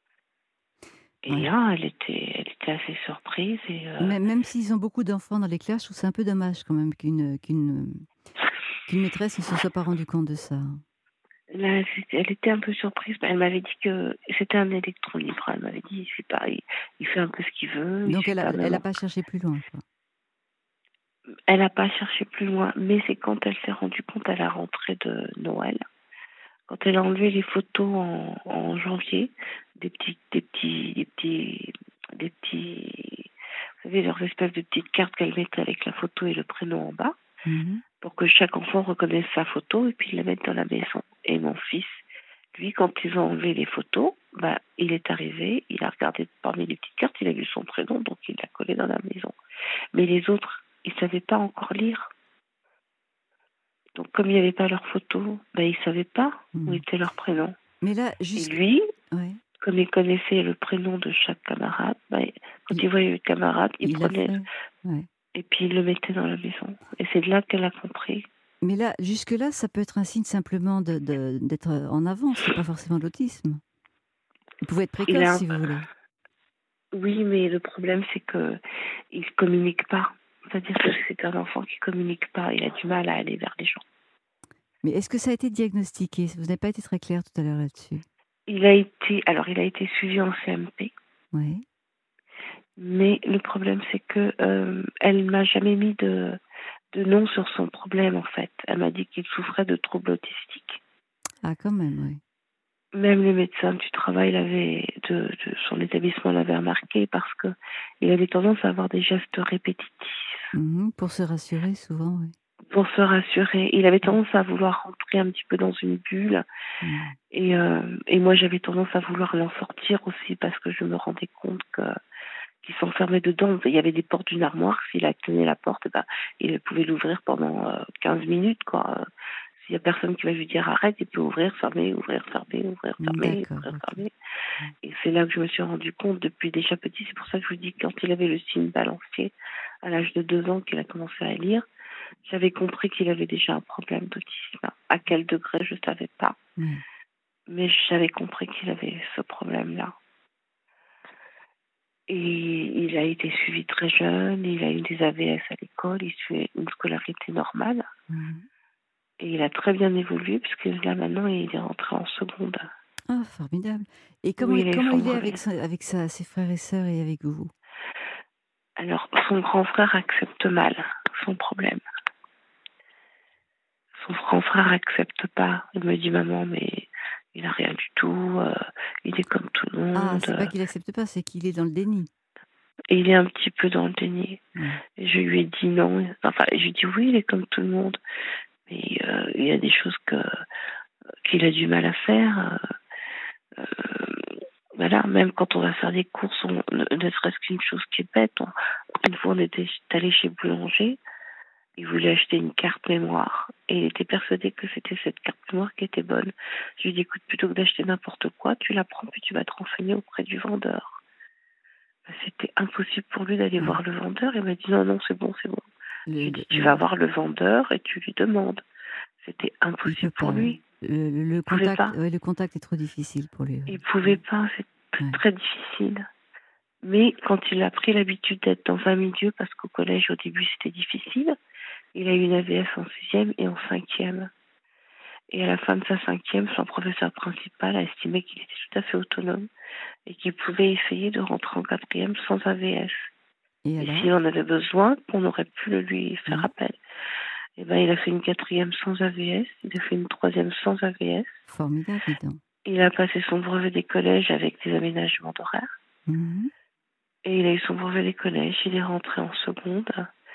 Et Ouais. là, elle était, elle était assez surprise et, euh, Même, même s'ils ont beaucoup d'enfants dans les classes, je trouve c'est un peu dommage quand même qu'une qu'une qu'une maîtresse ne se soit pas rendue compte de ça. là, c'était- elle était un peu surprise. Elle m'avait dit que c'était un électron libre. Elle m'avait dit, c'est pas, il, il fait un peu ce qu'il veut, il Donc suit elle a, pas elle a même. pas cherché plus loin, quoi. Elle n'a pas cherché plus loin, mais c'est quand elle s'est rendue compte à la rentrée de Noël, quand elle a enlevé les photos en, en janvier, des petits, des petits, des petits, des petits, vous savez, leurs espèces de petites cartes qu'elle mettait avec la photo et le prénom en bas, Mhm. pour que chaque enfant reconnaisse sa photo et puis la mette dans la maison. Et mon fils, Lui, quand ils ont enlevé les photos, bah, il est arrivé, il a regardé parmi les petites cartes, il a vu son prénom, donc il l'a collé dans la maison. Mais les autres, ils ne savaient pas encore lire. Donc comme il n'y avait pas leurs photos, bah, ils ne savaient pas mmh. où était leur prénom. Mais là, jusqu'... Et lui, ouais. comme il connaissait le prénom de chaque camarade, bah, quand il, il voyait le camarade, il, il prenait ouais. et puis il le mettait dans la maison. Et c'est de là qu'elle a compris. Mais là, jusque-là, ça peut être un signe simplement de, de, d'être en avance, c'est pas forcément de l'autisme. Il pouvait être précoce, un... si vous voulez. Oui, mais le problème, c'est qu'il ne communique pas. C'est-à-dire que c'est un enfant qui ne communique pas. Il a du mal à aller vers les gens. Mais est-ce que ça a été diagnostiqué? Vous n'avez pas été très clair tout à l'heure là-dessus. Il a été, alors, il a été suivi en C M P. Oui. Mais le problème, c'est que euh, elle m'a jamais mis de... de nom sur son problème, en fait. Elle m'a dit qu'il souffrait de troubles autistiques. Ah, quand même, oui. Même le médecin du travail l'avait, de, de son établissement l'avait remarqué parce que il avait tendance à avoir des gestes répétitifs. Mmh, pour se rassurer, souvent, oui. Pour se rassurer. Il avait tendance à vouloir rentrer un petit peu dans une bulle. Mmh. Et, euh, et moi, j'avais tendance à vouloir l'en sortir aussi parce que je me rendais compte que qu'il s'enfermait dedans. Il y avait des portes d'une armoire. S'il a tenu la porte, ben, il pouvait l'ouvrir pendant euh, quinze minutes, quoi. S'il n'y a personne qui va lui dire arrête, il peut ouvrir, fermer, ouvrir, fermer, ouvrir, fermer, D'accord, ouvrir, okay. fermer. Et c'est là que je me suis rendu compte depuis déjà petit. C'est pour ça que je vous dis que quand il avait le signe balancier, à l'âge de deux ans qu'il a commencé à lire, j'avais compris qu'il avait déjà un problème d'autisme. À quel degré, je ne savais pas. Mmh. Mais j'avais compris qu'il avait ce problème-là. Et il a été suivi très jeune, il a eu des A V S à l'école, il suivait une scolarité normale. Mmh. Et il a très bien évolué, puisque là, maintenant, il est rentré en seconde. Ah, formidable. Et comment, oui, il, comment il est avec, sa, avec sa, ses frères et sœurs et avec vous? Alors, son grand frère accepte mal son problème. Son grand frère accepte pas. Il me dit, maman, mais il n'a rien du tout, euh, il est comme tout le monde. Ah, c'est pas qu'il accepte pas, c'est qu'il est dans le déni. Et il est un petit peu dans le déni. Mmh. Et je lui ai dit non. Enfin, je lui ai dit oui, il est comme tout le monde. Mais euh, il y a des choses que qu'il a du mal à faire. Euh, euh, voilà, même quand on va faire des courses, on, ne, ne serait-ce qu'une chose qui est bête. On, une fois, on était allé chez Boulanger, il voulait acheter une carte mémoire et il était persuadé que c'était cette carte mémoire qui était bonne. Je lui ai dit, écoute, plutôt que d'acheter n'importe quoi, tu la prends puis tu vas te renseigner auprès du vendeur. C'était impossible pour lui d'aller mmh. voir le vendeur. Il m'a dit, non, non, c'est bon, c'est bon. Le, je lui ai dit, tu le... vas voir le vendeur et tu lui demandes. C'était impossible pour pas. lui. Le, le, le, contact, ouais, le contact est trop difficile pour lui. Ouais. Il ne pouvait pas, c'est ouais. très difficile. Mais quand il a pris l'habitude d'être dans un milieu, parce qu'au collège, au début, c'était difficile, il a eu une A V S en sixième et en cinquième. Et à la fin de sa cinquième, son professeur principal a estimé qu'il était tout à fait autonome et qu'il pouvait essayer de rentrer en quatrième sans A V S. Et, et s'il en avait besoin, qu'on aurait pu le lui faire mmh. appel. Et ben, il a fait une quatrième sans A V S, il a fait une troisième sans A V S. Formidable, évidemment. Il a passé son brevet des collèges avec des aménagements d'horaire. Mmh. Et il a eu son brevet des collèges, il est rentré en seconde.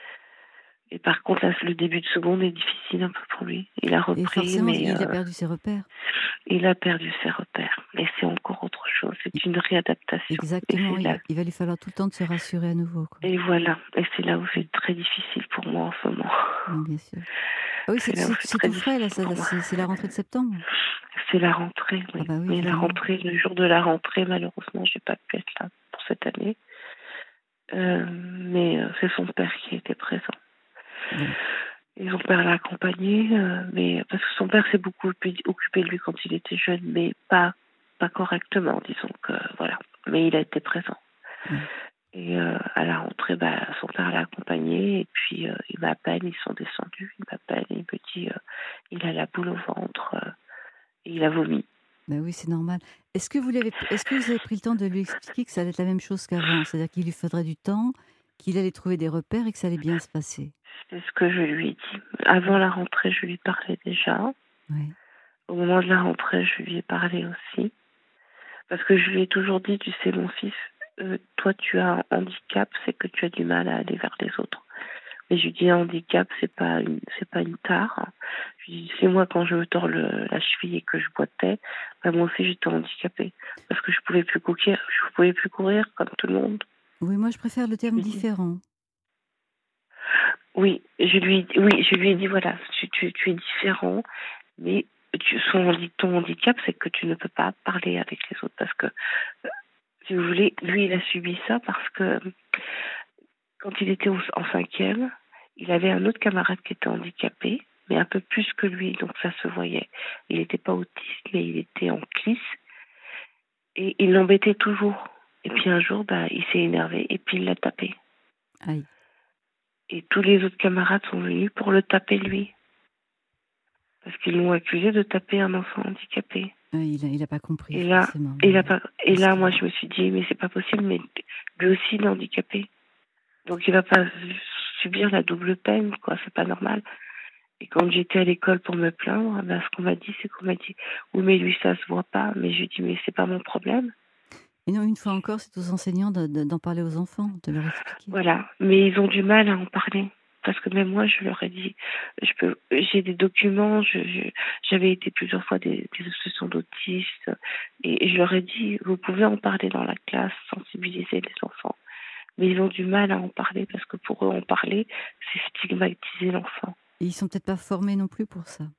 Et par contre, là, le début de seconde est difficile un peu pour lui. Il a repris, et forcément, mais... il euh, a perdu ses repères. Il a perdu ses repères. Et c'est encore autre chose. C'est une réadaptation. Exactement. Il, là... il va lui falloir tout le temps de se rassurer à nouveau, quoi. Et voilà. Et c'est là où c'est très difficile pour moi en ce moment. Oui, bien sûr. Ah oui, c'est, c'est, c'est, c'est tout frais, là. Ça, c'est, c'est la rentrée de septembre. C'est la rentrée, oui. Ah bah oui, mais la rentrée, le jour de la rentrée, malheureusement, j'ai pas pu être là pour cette année. Euh, mais euh, c'est son père qui était présent. Mmh. Et son père l'a accompagné, euh, mais parce que son père s'est beaucoup occupé de lui quand il était jeune, mais pas pas correctement, disons que voilà. Mais il a été présent. Mmh. Et euh, à la rentrée, bah, son père l'a accompagné, et puis euh, il m'appelle, ils sont descendus, il m'appelle, et il me dit, euh, il a la boule au ventre, euh, et il a vomi. Ben oui, c'est normal. Est-ce que vous l'avez, est-ce que vous avez pris le temps de lui expliquer que ça allait être la même chose qu'avant, c'est-à-dire qu'il lui faudrait du temps, qu'il allait trouver des repères et que ça allait bien se passer? C'est ce que je lui ai dit. Avant la rentrée, je lui parlais déjà. Oui. Au moment de la rentrée, je lui ai parlé aussi. Parce que je lui ai toujours dit, tu sais, mon fils, euh, toi, tu as un handicap, c'est que tu as du mal à aller vers les autres. Et je lui dis, un handicap, c'est pas une, c'est pas une tare. Je lui dis, c'est moi, quand je me tords le, la cheville et que je boitais, bah, moi aussi, j'étais handicapée. Parce que je pouvais plus courir, je pouvais plus courir comme tout le monde. Oui, moi je préfère le Je terme lui dis, différent. oui, je lui, oui, je lui ai dit, voilà, tu, tu, tu es différent, mais tu, son, ton handicap, c'est que tu ne peux pas parler avec les autres. Parce que, euh, si vous voulez, lui, il a subi ça parce que quand il était au- en cinquième, il avait un autre camarade qui était handicapé, mais un peu plus que lui, donc ça se voyait. Il n'était pas autiste, mais il était en C L I S, et il l'embêtait toujours. Et puis un jour, bah, il s'est énervé, et puis il l'a tapé. Aïe. Et tous les autres camarades sont venus pour le taper lui, parce qu'ils l'ont accusé de taper un enfant handicapé. Ouais, il a, il a pas compris, Et là, forcément. et Mais là, bon, et parce là, que- moi, je me suis dit, mais c'est pas possible, mais lui aussi, il est handicapé. Donc il va pas subir la double peine, quoi, c'est pas normal. Et quand j'étais à l'école pour me plaindre, ben, ce qu'on m'a dit, c'est qu'on m'a dit, oui, mais lui, ça se voit pas. Mais je lui dis, mais c'est pas mon problème. Et non, une fois encore, c'est aux enseignants de- de- d'en parler aux enfants, de leur expliquer. Voilà. Mais ils ont du mal à en parler. Parce que même moi, je leur ai dit, je peux, j'ai des documents, je, je- j'avais été plusieurs fois des, des associations d'autistes, et, et je leur ai dit, vous pouvez en parler dans la classe, sensibiliser les enfants. Mais ils ont du mal à en parler parce que pour eux, en parler, c'est stigmatiser l'enfant. Et ils sont peut-être pas formés non plus pour ça.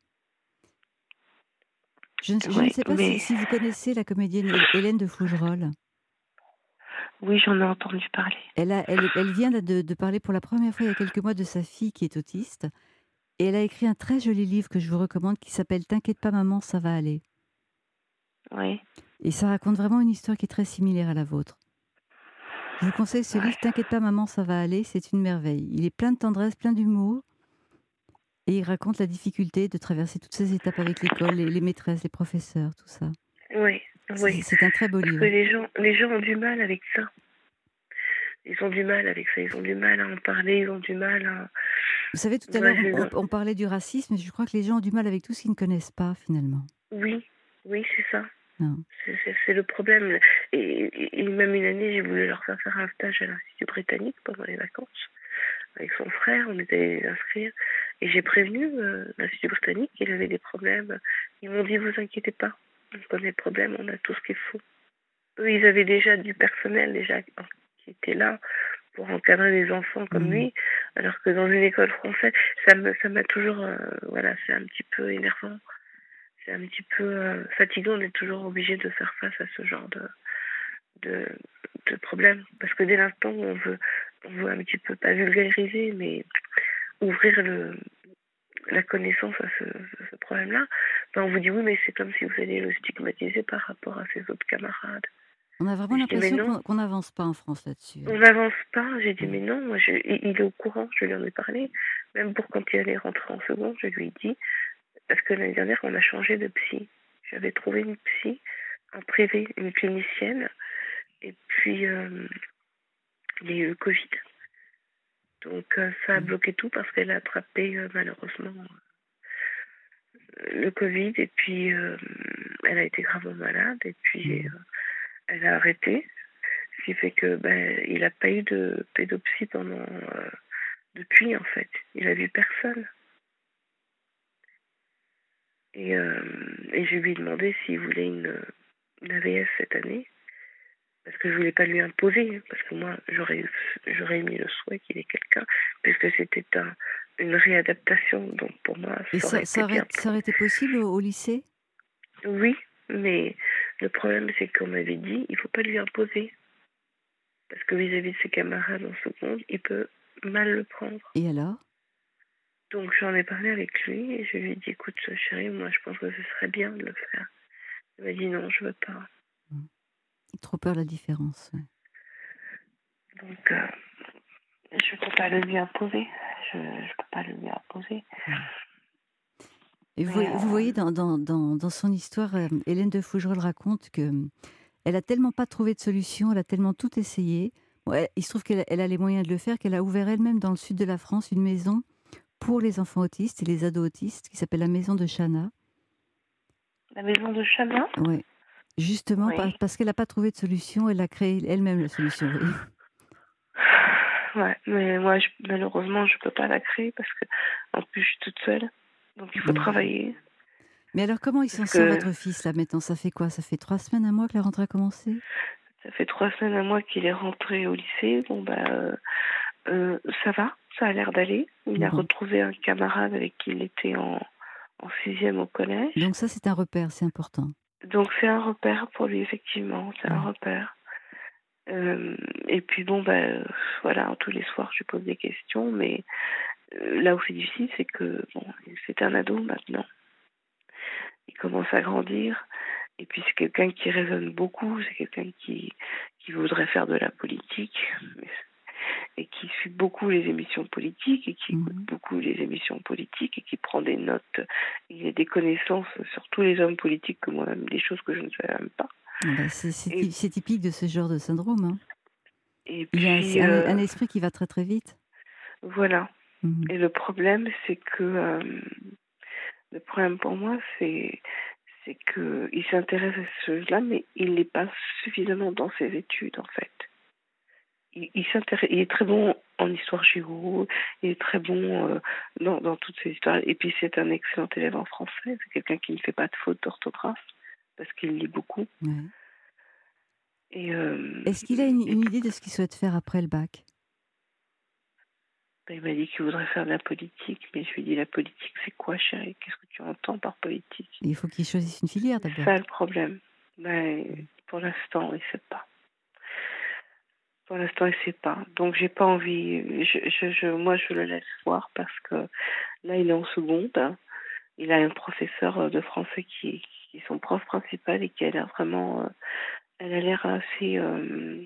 Je ne, je ne Ouais, sais pas si, mais si vous connaissez la comédienne Hé- Hélène de Fougerolles. oui, j'en ai entendu parler. Elle, a, elle, elle vient de, de parler pour la première fois il y a quelques mois de sa fille qui est autiste. Et elle a écrit un très joli livre que je vous recommande qui s'appelle T'inquiète pas maman, ça va aller. Oui, Et ça raconte vraiment une histoire qui est très similaire à la vôtre. Je vous conseille ce ouais. livre T'inquiète pas maman, ça va aller. C'est une merveille. Il est plein de tendresse, plein d'humour. Et il raconte la difficulté de traverser toutes ces étapes avec l'école, les, les maîtresses, les professeurs, tout ça. Oui, C'est oui. c'est un très beau Parce que livre. les gens, les gens ont du mal avec ça. Ils ont du mal avec ça. Ils ont du mal à en parler. Ils ont du mal à. Vous savez, tout à Moi, l'heure, je... on, on parlait du racisme, et je crois que les gens ont du mal avec tout ce qu'ils ne connaissent pas, finalement. Oui, oui, c'est ça. Non. C'est c'est- c'est le problème. Et, et- et même une année, j'ai voulu leur faire faire un stage à l'Institut britannique pendant les vacances. Avec son frère, on était allés les inscrire. Et j'ai prévenu euh, l'Institut britannique qu'il avait des problèmes. Ils m'ont dit, vous inquiétez pas. On connaît le problème, on a tout ce qu'il faut. Eux, ils avaient déjà du personnel déjà qui était là pour encadrer des enfants comme Mmh. lui, alors que dans une école française, ça me, ça m'a toujours, euh, voilà, c'est un petit peu énervant, c'est un petit peu euh, fatigant. On est toujours obligé de faire face à ce genre de, de, de problème, parce que dès l'instant où on veut, on veut un petit peu pas vulgariser, mais ouvrir le la connaissance à ce, ce problème-là, ben on vous dit oui, mais c'est comme si vous alliez le stigmatiser par rapport à ses autres camarades. On a vraiment Je dis mais l'impression non, qu'on qu'on n'avance pas en France là-dessus. on Hein. n'avance pas. J'ai dit, Ouais. mais non, moi, je, il il est au courant, je lui en ai parlé. Même pour quand il allait rentrer en seconde, je lui ai dit, parce que l'année dernière, on a changé de psy. J'avais trouvé une psy en privé, une clinicienne, et puis euh, il y a eu le Covid. Donc euh, ça a Mmh. bloqué tout parce qu'elle a attrapé euh, malheureusement euh, le Covid, et puis euh, elle a été gravement malade, et puis Mmh. euh, elle a arrêté. Ce qui fait que ben, il n'a pas eu de pédopsie pendant... euh, depuis, en fait. Il a vu personne. Et, euh, et je lui ai demandé s'il voulait une, une A V S cette année. Parce que je voulais pas lui imposer. Parce que moi, j'aurais, j'aurais émis le souhait qu'il ait quelqu'un. Puisque c'était un, une réadaptation. Donc pour moi, Et ça aurait ça, été ça, aurait, bien. ça aurait été possible au, au lycée? Oui, mais le problème, c'est qu'on m'avait dit, il faut pas lui imposer. Parce que vis-à-vis de ses camarades en seconde, il peut mal le prendre. Et alors? Donc j'en ai parlé avec lui et je lui ai dit, écoute chérie, moi je pense que ce serait bien de le faire. Il m'a dit non, je veux pas. Mmh. Il a trop peur de la différence. Ouais. Donc euh, je peux pas le lui imposer. Je je peux pas le lui imposer. Mmh. Et vous, Mais voyez- vous voyez euh, dans, dans, dans, dans son histoire, euh, Hélène de Fougerolles raconte que euh, elle a tellement pas trouvé de solution, elle a tellement tout essayé. Bon, elle- il se trouve qu'elle a- elle a les moyens de le faire, qu'elle a ouvert elle-même dans le sud de la France une maison pour les enfants autistes et les ados autistes qui s'appelle la maison de Chana. la maison de Chamin. Ouais. Justement, par- Oui. parce qu'elle n'a pas trouvé de solution, elle a créé elle-même la solution. Vous voyez. Ouais, mais moi, je, malheureusement, je peux pas la créer parce que, en plus, je suis toute seule. Donc, il faut Oui. travailler. Mais alors, comment il Parce s'en sort, que votre fils, là, maintenant? Ça fait quoi? Ça fait trois semaines, un mois que la rentrée a commencé? ça fait trois semaines à moi qu'il est rentré au lycée. Bon, bah, euh, euh, ça va, ça a l'air d'aller. Il a Bon. retrouvé un camarade avec qui il était en, en sixième au collège. Donc ça, c'est un repère, c'est important. Donc, c'est un repère pour lui, effectivement. C'est un Ouais. repère. Euh, et puis, bon, bah, euh, voilà, tous les soirs, je lui pose des questions. Mais euh, là où c'est difficile, c'est que, bon, c'est un ado maintenant. Il commence à grandir. Et puis c'est quelqu'un qui raisonne beaucoup, c'est quelqu'un qui, qui voudrait faire de la politique et qui suit beaucoup les émissions politiques et qui écoute Mhm. beaucoup les émissions politiques et qui prend des notes. Il a des connaissances sur tous les hommes politiques que moi-même, des choses que je ne savais même pas. Ah bah, c'est c'est Et, ty- c'est typique de ce genre de syndrome, hein. et Il a puis, un, un- euh, un esprit qui va très très vite. voilà. Mhm. Et le problème, c'est que, euh, le problème pour moi, c'est c'est qu'il s'intéresse à ces choses-là, mais il n'est pas suffisamment dans ses études, en fait. Il, il, s'intéresse- il est très bon en histoire géo, il est très bon euh, dans, dans toutes ces histoires. Et puis c'est un excellent élève en français, c'est quelqu'un qui ne fait pas de faute d'orthographe, parce qu'il lit beaucoup. Ouais. Et, euh, Est-ce qu'il a une, et une idée de ce qu'il souhaite faire après le bac? ben, il m'a dit qu'il voudrait faire de la politique, mais je lui ai dit, la politique c'est quoi, chérie? Qu'est-ce que tu entends par politique? Il faut qu'il choisisse une filière C'est d'abord. ça le problème. Ben, pour l'instant, il ne sait pas. Pour l'instant, il ne sait pas. Donc j'ai pas envie, je, je, je, moi je le laisse voir parce que là il est en seconde. Il a un professeur de français qui, qui est son prof principal et qui a l'air vraiment, euh, elle a l'air assez, euh,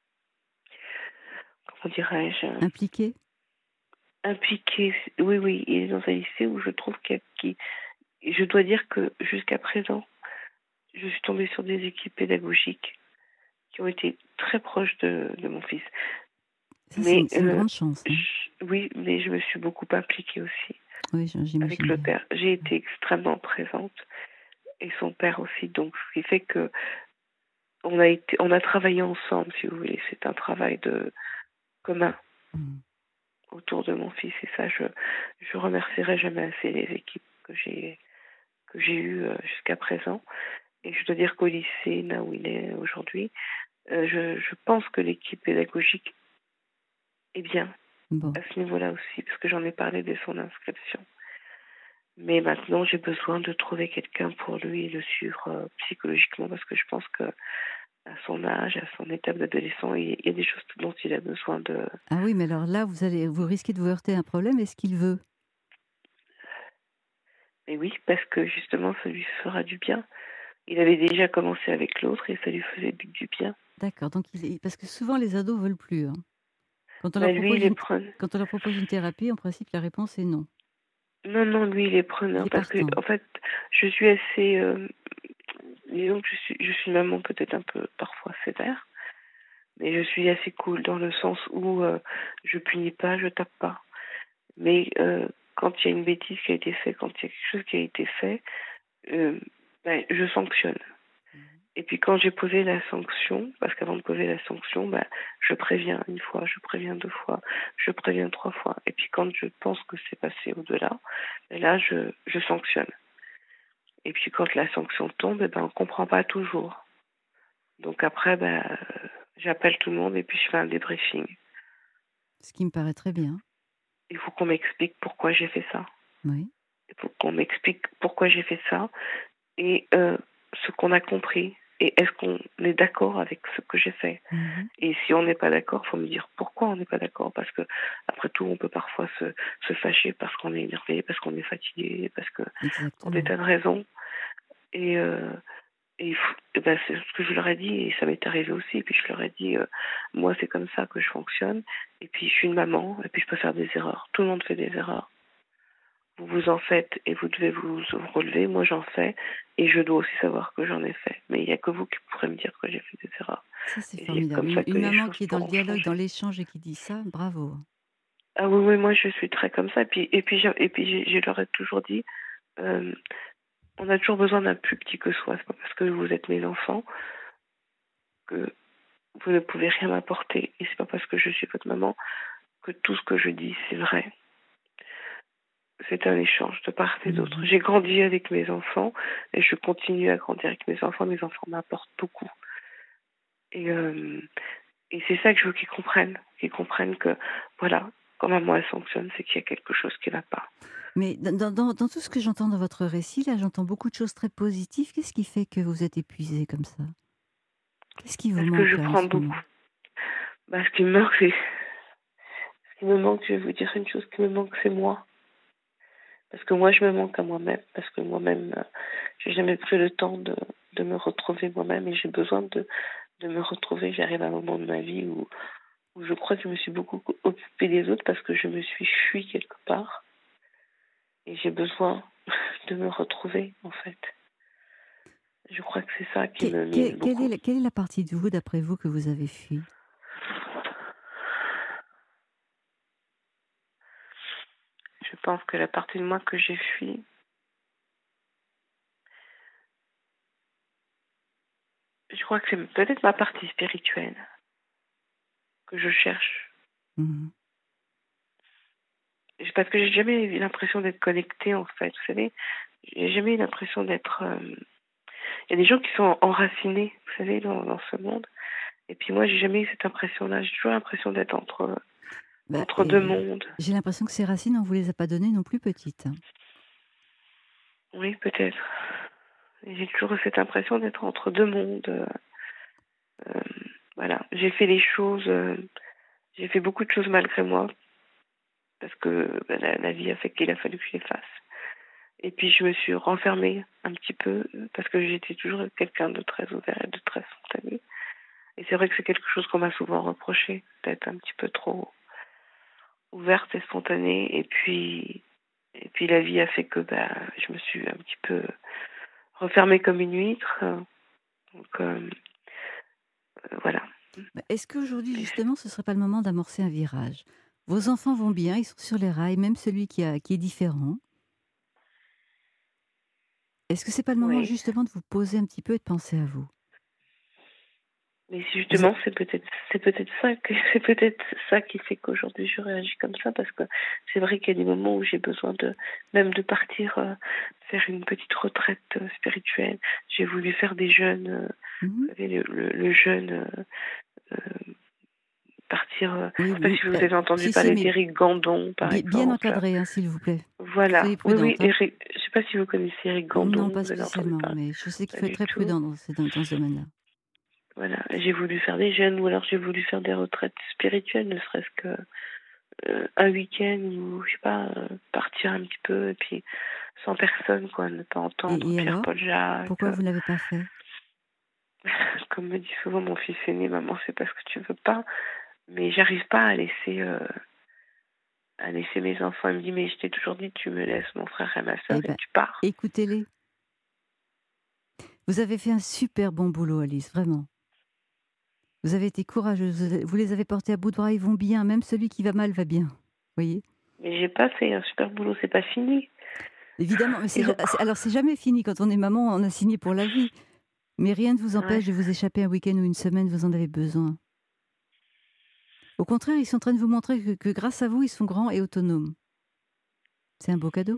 comment dirais-je, Impliqué? impliquée. Oui, oui, il est dans un lycée où je trouve qu'il, qu'il- je dois dire que jusqu'à présent, je suis tombée sur des équipes pédagogiques qui ont été très proches de, de mon fils. Ça, c'est Mais une, c'est une euh, grande chance, hein. je- oui, mais je me suis beaucoup impliquée aussi Oui, je- avec j'imagine le bien. père. J'ai été extrêmement présente et son père aussi. Donc, ce qui fait que on a été, on a travaillé ensemble, si vous voulez. C'est un travail de commun Mhm. autour de mon fils. Et ça, je je remercierai jamais assez les équipes que j'ai que j'ai eues euh, jusqu'à présent. Et je dois dire qu'au lycée, là où il est aujourd'hui, euh, je, je pense que l'équipe pédagogique est bien Bon. à ce niveau-là aussi, parce que j'en ai parlé dès son inscription. Mais maintenant, j'ai besoin de trouver quelqu'un pour lui et le suivre euh, psychologiquement, parce que je pense que à son âge, à son étape d'adolescent, il il y a des choses dont il a besoin de. Ah oui, mais alors là, vous allez, vous risquez de vous heurter à un problème. Est-ce qu'il veut? Et oui, parce que justement, ça lui fera du bien. Il avait déjà commencé avec l'autre et ça lui faisait du du bien. D'accord. Donc, il est- parce que souvent les ados veulent plus, hein. Quand on leur Bah, lui, propose il est une, preneur. quand on leur propose une thérapie, en principe, la réponse est non. Non, non, lui, il est Il preneur est parce que, partant. en fait, je suis assez. Euh, disons que je suis, je suis une maman peut-être un peu parfois sévère, mais je suis assez cool dans le sens où euh, je punis pas, je tape pas. Mais euh, quand il y a une bêtise qui a été faite, quand il y a quelque chose qui a été fait, euh, ben, je sanctionne. Et puis quand j'ai posé la sanction, parce qu'avant de poser la sanction, bah, je préviens une fois, je préviens deux fois, je préviens trois fois. Et puis quand je pense que c'est passé au-delà, bah, là, je, je sanctionne. Et puis quand la sanction tombe, eh ben, on ne comprend pas toujours. Donc après, bah, j'appelle tout le monde et puis je fais un débriefing. Ce qui me paraît très bien. Il faut qu'on m'explique pourquoi j'ai fait ça. Oui. Il faut qu'on m'explique pourquoi j'ai fait ça et euh, ce qu'on a compris. Et est-ce qu'on est d'accord avec ce que j'ai fait? Mhm. Et si on n'est pas d'accord, il faut me dire pourquoi on n'est pas d'accord. Parce que, après tout, on peut parfois se, se fâcher parce qu'on est énervé, parce qu'on est fatigué, parce que, pour des Exactement. tas de raisons. Et, euh, et il faut- et ben, c'est ce que je leur ai dit, et ça m'est arrivé aussi. Et puis je leur ai dit, euh, moi, c'est comme ça que je fonctionne. Et puis je suis une maman, et puis je peux faire des erreurs. Tout le monde fait des erreurs. Vous vous en faites et vous devez vous, vous relever. Moi, j'en fais et je dois aussi savoir que j'en ai fait. Mais il n'y a que vous qui pourrez me dire que j'ai fait des erreurs. Ça, c'est Et c'est formidable. comme Une, ça que une les maman choses qui est dans le pourront dialogue, dans changer. l'échange et qui dit ça, bravo. Ah oui, oui, moi je suis très comme ça. Et puis, et puis, je, et puis je, je leur ai toujours dit, euh, on a toujours besoin d'un plus petit que soi. C'est pas parce que vous êtes mes enfants que vous ne pouvez rien m'apporter. Et c'est pas parce que je suis votre maman que tout ce que je dis, c'est vrai. C'est un échange de part et d'autre. Mhm. J'ai grandi avec mes enfants et je continue à grandir avec mes enfants. Mes enfants m'apportent beaucoup. Et, euh, et c'est ça que je veux qu'ils comprennent. Qu'ils comprennent que, voilà, quand maman elle fonctionne, c'est qu'il y a quelque chose qui ne va pas. Mais dans, dans- dans tout ce que j'entends dans votre récit, là, j'entends beaucoup de choses très positives. Qu'est-ce qui fait que vous êtes épuisée comme ça? Qu'est-ce qui vous Parce que manque je là en prends ce moment? beaucoup. Bah, ce qui me manque, c'est... Ce qui me manque, je vais vous dire une chose qui me manque, c'est moi. Parce que moi, je me manque à moi-même. Parce que moi-même, euh, j'ai jamais pris le temps de, de me retrouver moi-même. Et j'ai besoin de, de me retrouver. J'arrive à un moment de ma vie où, où je crois que je me suis beaucoup occupée des autres parce que je me suis fuie quelque part. Et j'ai besoin de me retrouver, en fait. Je crois que c'est ça qui Que- me que- mine quelle, est beaucoup. la, quelle est la partie de vous, d'après vous, que vous avez fui? Je pense que la partie de moi que j'ai fui, je crois que c'est peut-être ma partie spirituelle que je cherche. Mhm. Parce que j'ai jamais eu l'impression d'être connectée, en fait. Vous savez, j'ai jamais eu l'impression d'être... euh, Il y a des gens qui sont enracinés, vous savez, dans, dans ce monde. Et puis moi, j'ai jamais eu cette impression-là. J'ai toujours l'impression d'être entre, Bah, entre deux et mondes. j'ai l'impression que ces racines, on ne vous les a pas données non plus petites, hein. Oui, peut-être. Et j'ai toujours eu cette impression d'être entre deux mondes. Euh, euh, voilà. J'ai fait les choses... euh, j'ai fait beaucoup de choses malgré moi. Parce que ben, la, la vie a fait qu'il a fallu que je les fasse. Et puis je me suis renfermée un petit peu parce que j'étais toujours quelqu'un de très ouvert et de très spontané. Et c'est vrai que c'est quelque chose qu'on m'a souvent reproché, d'être un petit peu trop ouverte et spontanée. Et puis, et puis la vie a fait que bah, je me suis un petit peu refermée comme une huître. Donc euh, euh, voilà. Bah, est-ce qu'aujourd'hui, Et justement, ce ne serait pas le moment d'amorcer un virage? Vos enfants vont bien, ils sont sur les rails, même celui qui, a, qui est différent. Est-ce que c'est pas le moment, oui. justement, de vous poser un petit peu et de penser à vous? Mais Vous a- justement, c'est peut-être c'est peut-être ça que c'est peut-être ça qui fait qu'aujourd'hui je réagis comme ça parce que c'est vrai qu'il y a des moments où j'ai besoin de même de partir euh, faire une petite retraite euh, spirituelle. J'ai voulu faire des jeûnes, euh, Mhm. vous savez le, le, le jeûne euh, euh, partir. Euh, Oui, je sais pas oui, si vous euh, avez entendu si, si, parler mais d'Éric Gandon par bi- bien exemple. encadré, hein, s'il vous plaît. Voilà. Soyez Oui oui. prudente, hein. Éric, je sais pas si vous connaissez Éric Non, Gandon. pas Vous avez entendu spécialement, parler? mais je sais qu'il Pas faut être du très tout. prudent dans, ce- dans, dans ce domaine-là. Voilà, j'ai voulu faire des jeûnes ou alors j'ai voulu faire des retraites spirituelles, ne serait-ce que euh, un week-end ou je sais pas, euh, partir un petit peu et puis sans personne quoi, ne pas entendre Et, et alors, Pierre-Paul Jacques. pourquoi euh, vous ne l'avez pas fait? Comme me dit souvent mon fils aîné, maman c'est parce que tu veux pas, mais j'arrive pas à laisser euh, à laisser mes enfants. Il me dit mais je t'ai toujours dit tu me laisses mon frère et ma soeur Eh et ben, tu pars. écoutez-les. Vous avez fait un super bon boulot, Alice, vraiment. Vous avez été courageuse, vous avez- vous les avez portés à bout de bras, ils vont bien, même celui qui va mal va bien. Voyez? Mais j'ai pas fait un super boulot, c'est pas fini. Évidemment, mais c'est, Et ja- c'est- encore. alors c'est jamais fini. Quand on est maman, on a signé pour la vie. Mais rien ne vous Ouais. empêche de vous échapper un week-end ou une semaine, vous en avez besoin. Au contraire, ils sont en train de vous montrer que, que grâce à vous, ils sont grands et autonomes. C'est un beau cadeau.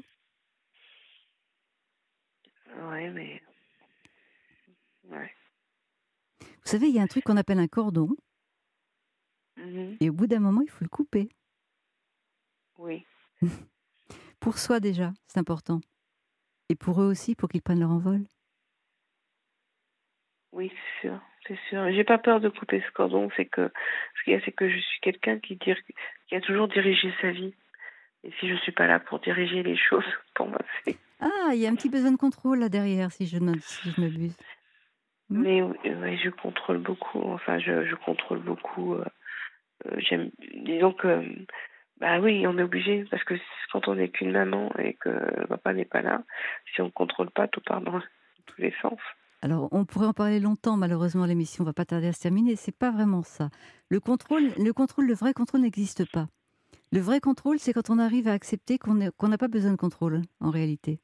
Ouais, mais ouais. Vous savez, il y a un truc qu'on appelle un cordon, Mhm. et au bout d'un moment, il faut le couper. Oui. Pour soi déjà, c'est important. Et pour eux aussi, pour qu'ils prennent leur envol. Oui, c'est sûr, c'est sûr. J'ai pas peur de couper ce cordon, c'est que ce qu'il y a, c'est que je suis quelqu'un qui, dir- qui a toujours dirigé sa vie. Et si je suis pas là pour diriger les choses, pour moi, c'est. Ah, il y a un petit besoin de contrôle là derrière, si je ne si je m'abuse. Hmm. Mais oui, ouais, je contrôle beaucoup. Enfin, je, je contrôle beaucoup. euh, euh, j'aime. Disons que, bah oui, on est obligé parce que quand on n'est qu'une maman et que papa n'est pas là, si on contrôle pas, tout part dans tous les sens. Alors, on pourrait en parler longtemps, malheureusement, l'émission va pas tarder à se terminer. C'est pas vraiment ça. Le contrôle, le contrôle, le vrai contrôle n'existe pas. Le vrai contrôle, c'est quand on arrive à accepter qu'on est- qu'on n'a pas besoin de contrôle, en réalité.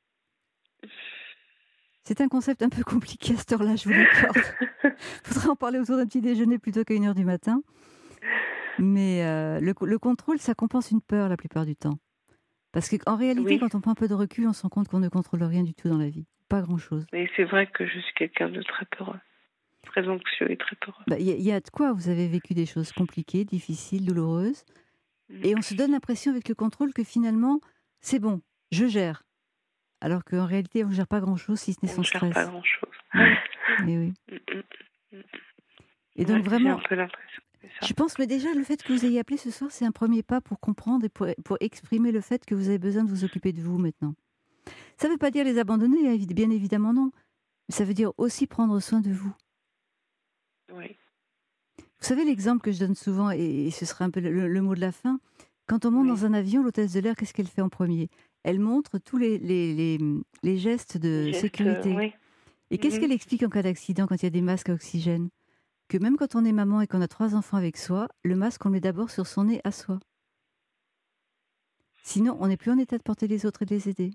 C'est un concept un peu compliqué à cette heure-là, je vous l'accorde. Faudrait en parler autour d'un petit déjeuner plutôt qu'à une heure du matin. Mais euh, le, le contrôle, ça compense une peur la plupart du temps. Parce qu'en réalité, Oui, quand on prend un peu de recul, on se rend compte qu'on ne contrôle rien du tout dans la vie. Pas grand-chose. mais c'est vrai que je suis quelqu'un de très peureux, très anxieux et très peureux. Bah, Il y, a- il y a de quoi, vous avez vécu des choses compliquées, difficiles, douloureuses. Mm. Et on se donne l'impression avec le contrôle que finalement, c'est bon, je gère. Alors qu'en réalité, on ne gère pas grand-chose si ce n'est On son ne gère pas stress. grand-chose. Oui, et oui. Mm, mm, mm. Et donc Ouais, j'ai un vraiment, peu l'impression que c'est ça. je pense, mais déjà, le fait que vous ayez appelé ce soir, c'est un premier pas pour comprendre et pour, pour exprimer le fait que vous avez besoin de vous occuper de vous maintenant. Ça ne veut pas dire les abandonner, hein, évi- bien évidemment non. Ça veut dire aussi prendre soin de vous. Oui, Vous savez l'exemple que je donne souvent, et, et ce sera un peu le, le mot de la fin, quand on monte oui. dans un avion, l'hôtesse de l'air, qu'est-ce qu'elle fait en premier? Elle montre tous les, les, les, les gestes de Les gestes, sécurité. euh, oui. Et qu'est-ce Mhm. qu'elle explique en cas d'accident quand il y a des masques à oxygène? Que même quand on est maman et qu'on a trois enfants avec soi, le masque, on le met d'abord sur son nez à soi. Sinon, on n'est plus en état de porter les autres et de les aider.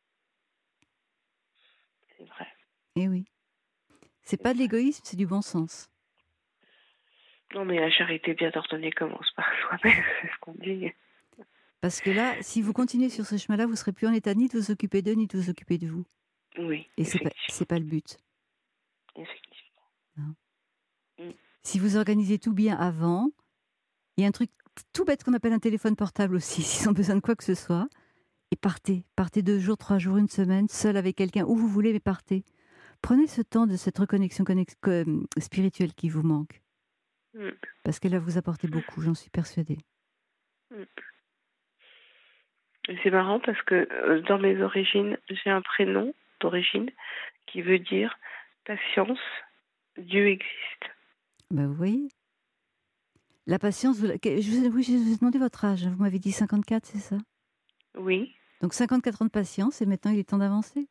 C'est vrai. Eh oui. C'est pas de l'égoïsme, c'est du bon sens. Non, mais la charité bien ordonnée commence par soi-même, c'est ce qu'on dit. Parce que là, si vous continuez sur ce chemin-là, vous serez plus en état ni de vous occuper d'eux, ni de vous occuper de vous. Oui, Et c'est pas, effectivement. c'est pas le but. effectivement. Hein. Mm. Si vous organisez tout bien avant, il y a un truc tout bête qu'on appelle un téléphone portable aussi, s'ils ont besoin de quoi que ce soit. Et partez. Partez deux jours, trois jours, une semaine, seul avec quelqu'un, où vous voulez, mais partez. Prenez ce temps de cette reconnexion connex- co- euh, spirituelle qui vous manque. Mm. Parce qu'elle va vous apporter beaucoup, j'en suis persuadée. Mm. Et c'est marrant parce que euh, dans mes origines, j'ai un prénom d'origine qui veut dire patience, Dieu existe. Ben, vous voyez, la patience, vous la- que- je, vous, oui, je vous ai demandé votre âge, vous m'avez dit cinquante-quatre, c'est ça? Oui. Donc cinquante-quatre ans de patience, et maintenant il est temps d'avancer.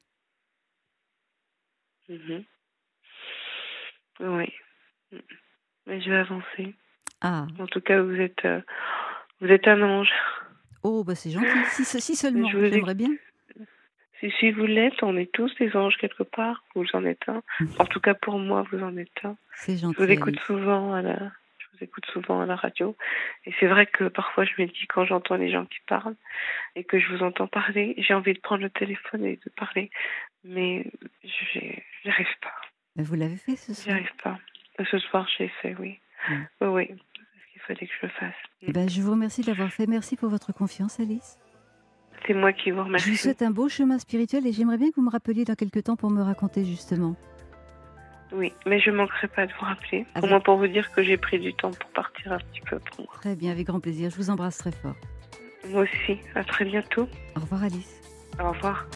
Mhm. Oui. Mm. Mais je vais avancer. Ah, En tout cas, vous êtes, euh, vous êtes un ange. oh, bah c'est gentil, si, si seulement, Je vous ai- j'aimerais bien. Si, si vous l'êtes, on est tous des anges quelque part. Vous en êtes un. En tout cas, pour moi, vous en êtes un. C'est Je gentil, vous écoute Alice. souvent à la, je vous écoute souvent à la radio. Et c'est vrai que parfois, je me dis, quand j'entends les gens qui parlent et que je vous entends parler, j'ai envie de prendre le téléphone et de parler. Mais je n'y arrive pas. Ben, vous l'avez fait ce J'y soir. arrive pas. Ce soir, j'ai fait, oui. Bon. Oui, oui. Parce qu'il fallait que je le fasse. Eh ben, je vous remercie de l'avoir fait. Merci pour votre confiance, Alice. C'est moi qui vous Je vous remercie. souhaite un beau chemin spirituel et j'aimerais bien que vous me rappeliez dans quelques temps pour me raconter justement. Oui, mais je ne manquerai pas de vous rappeler. Avec- Au moins pour vous dire que j'ai pris du temps pour partir un petit peu pour moi. Très bien, avec grand plaisir. Je vous embrasse très fort. Moi aussi. À très bientôt. Au revoir, Alice. Au revoir.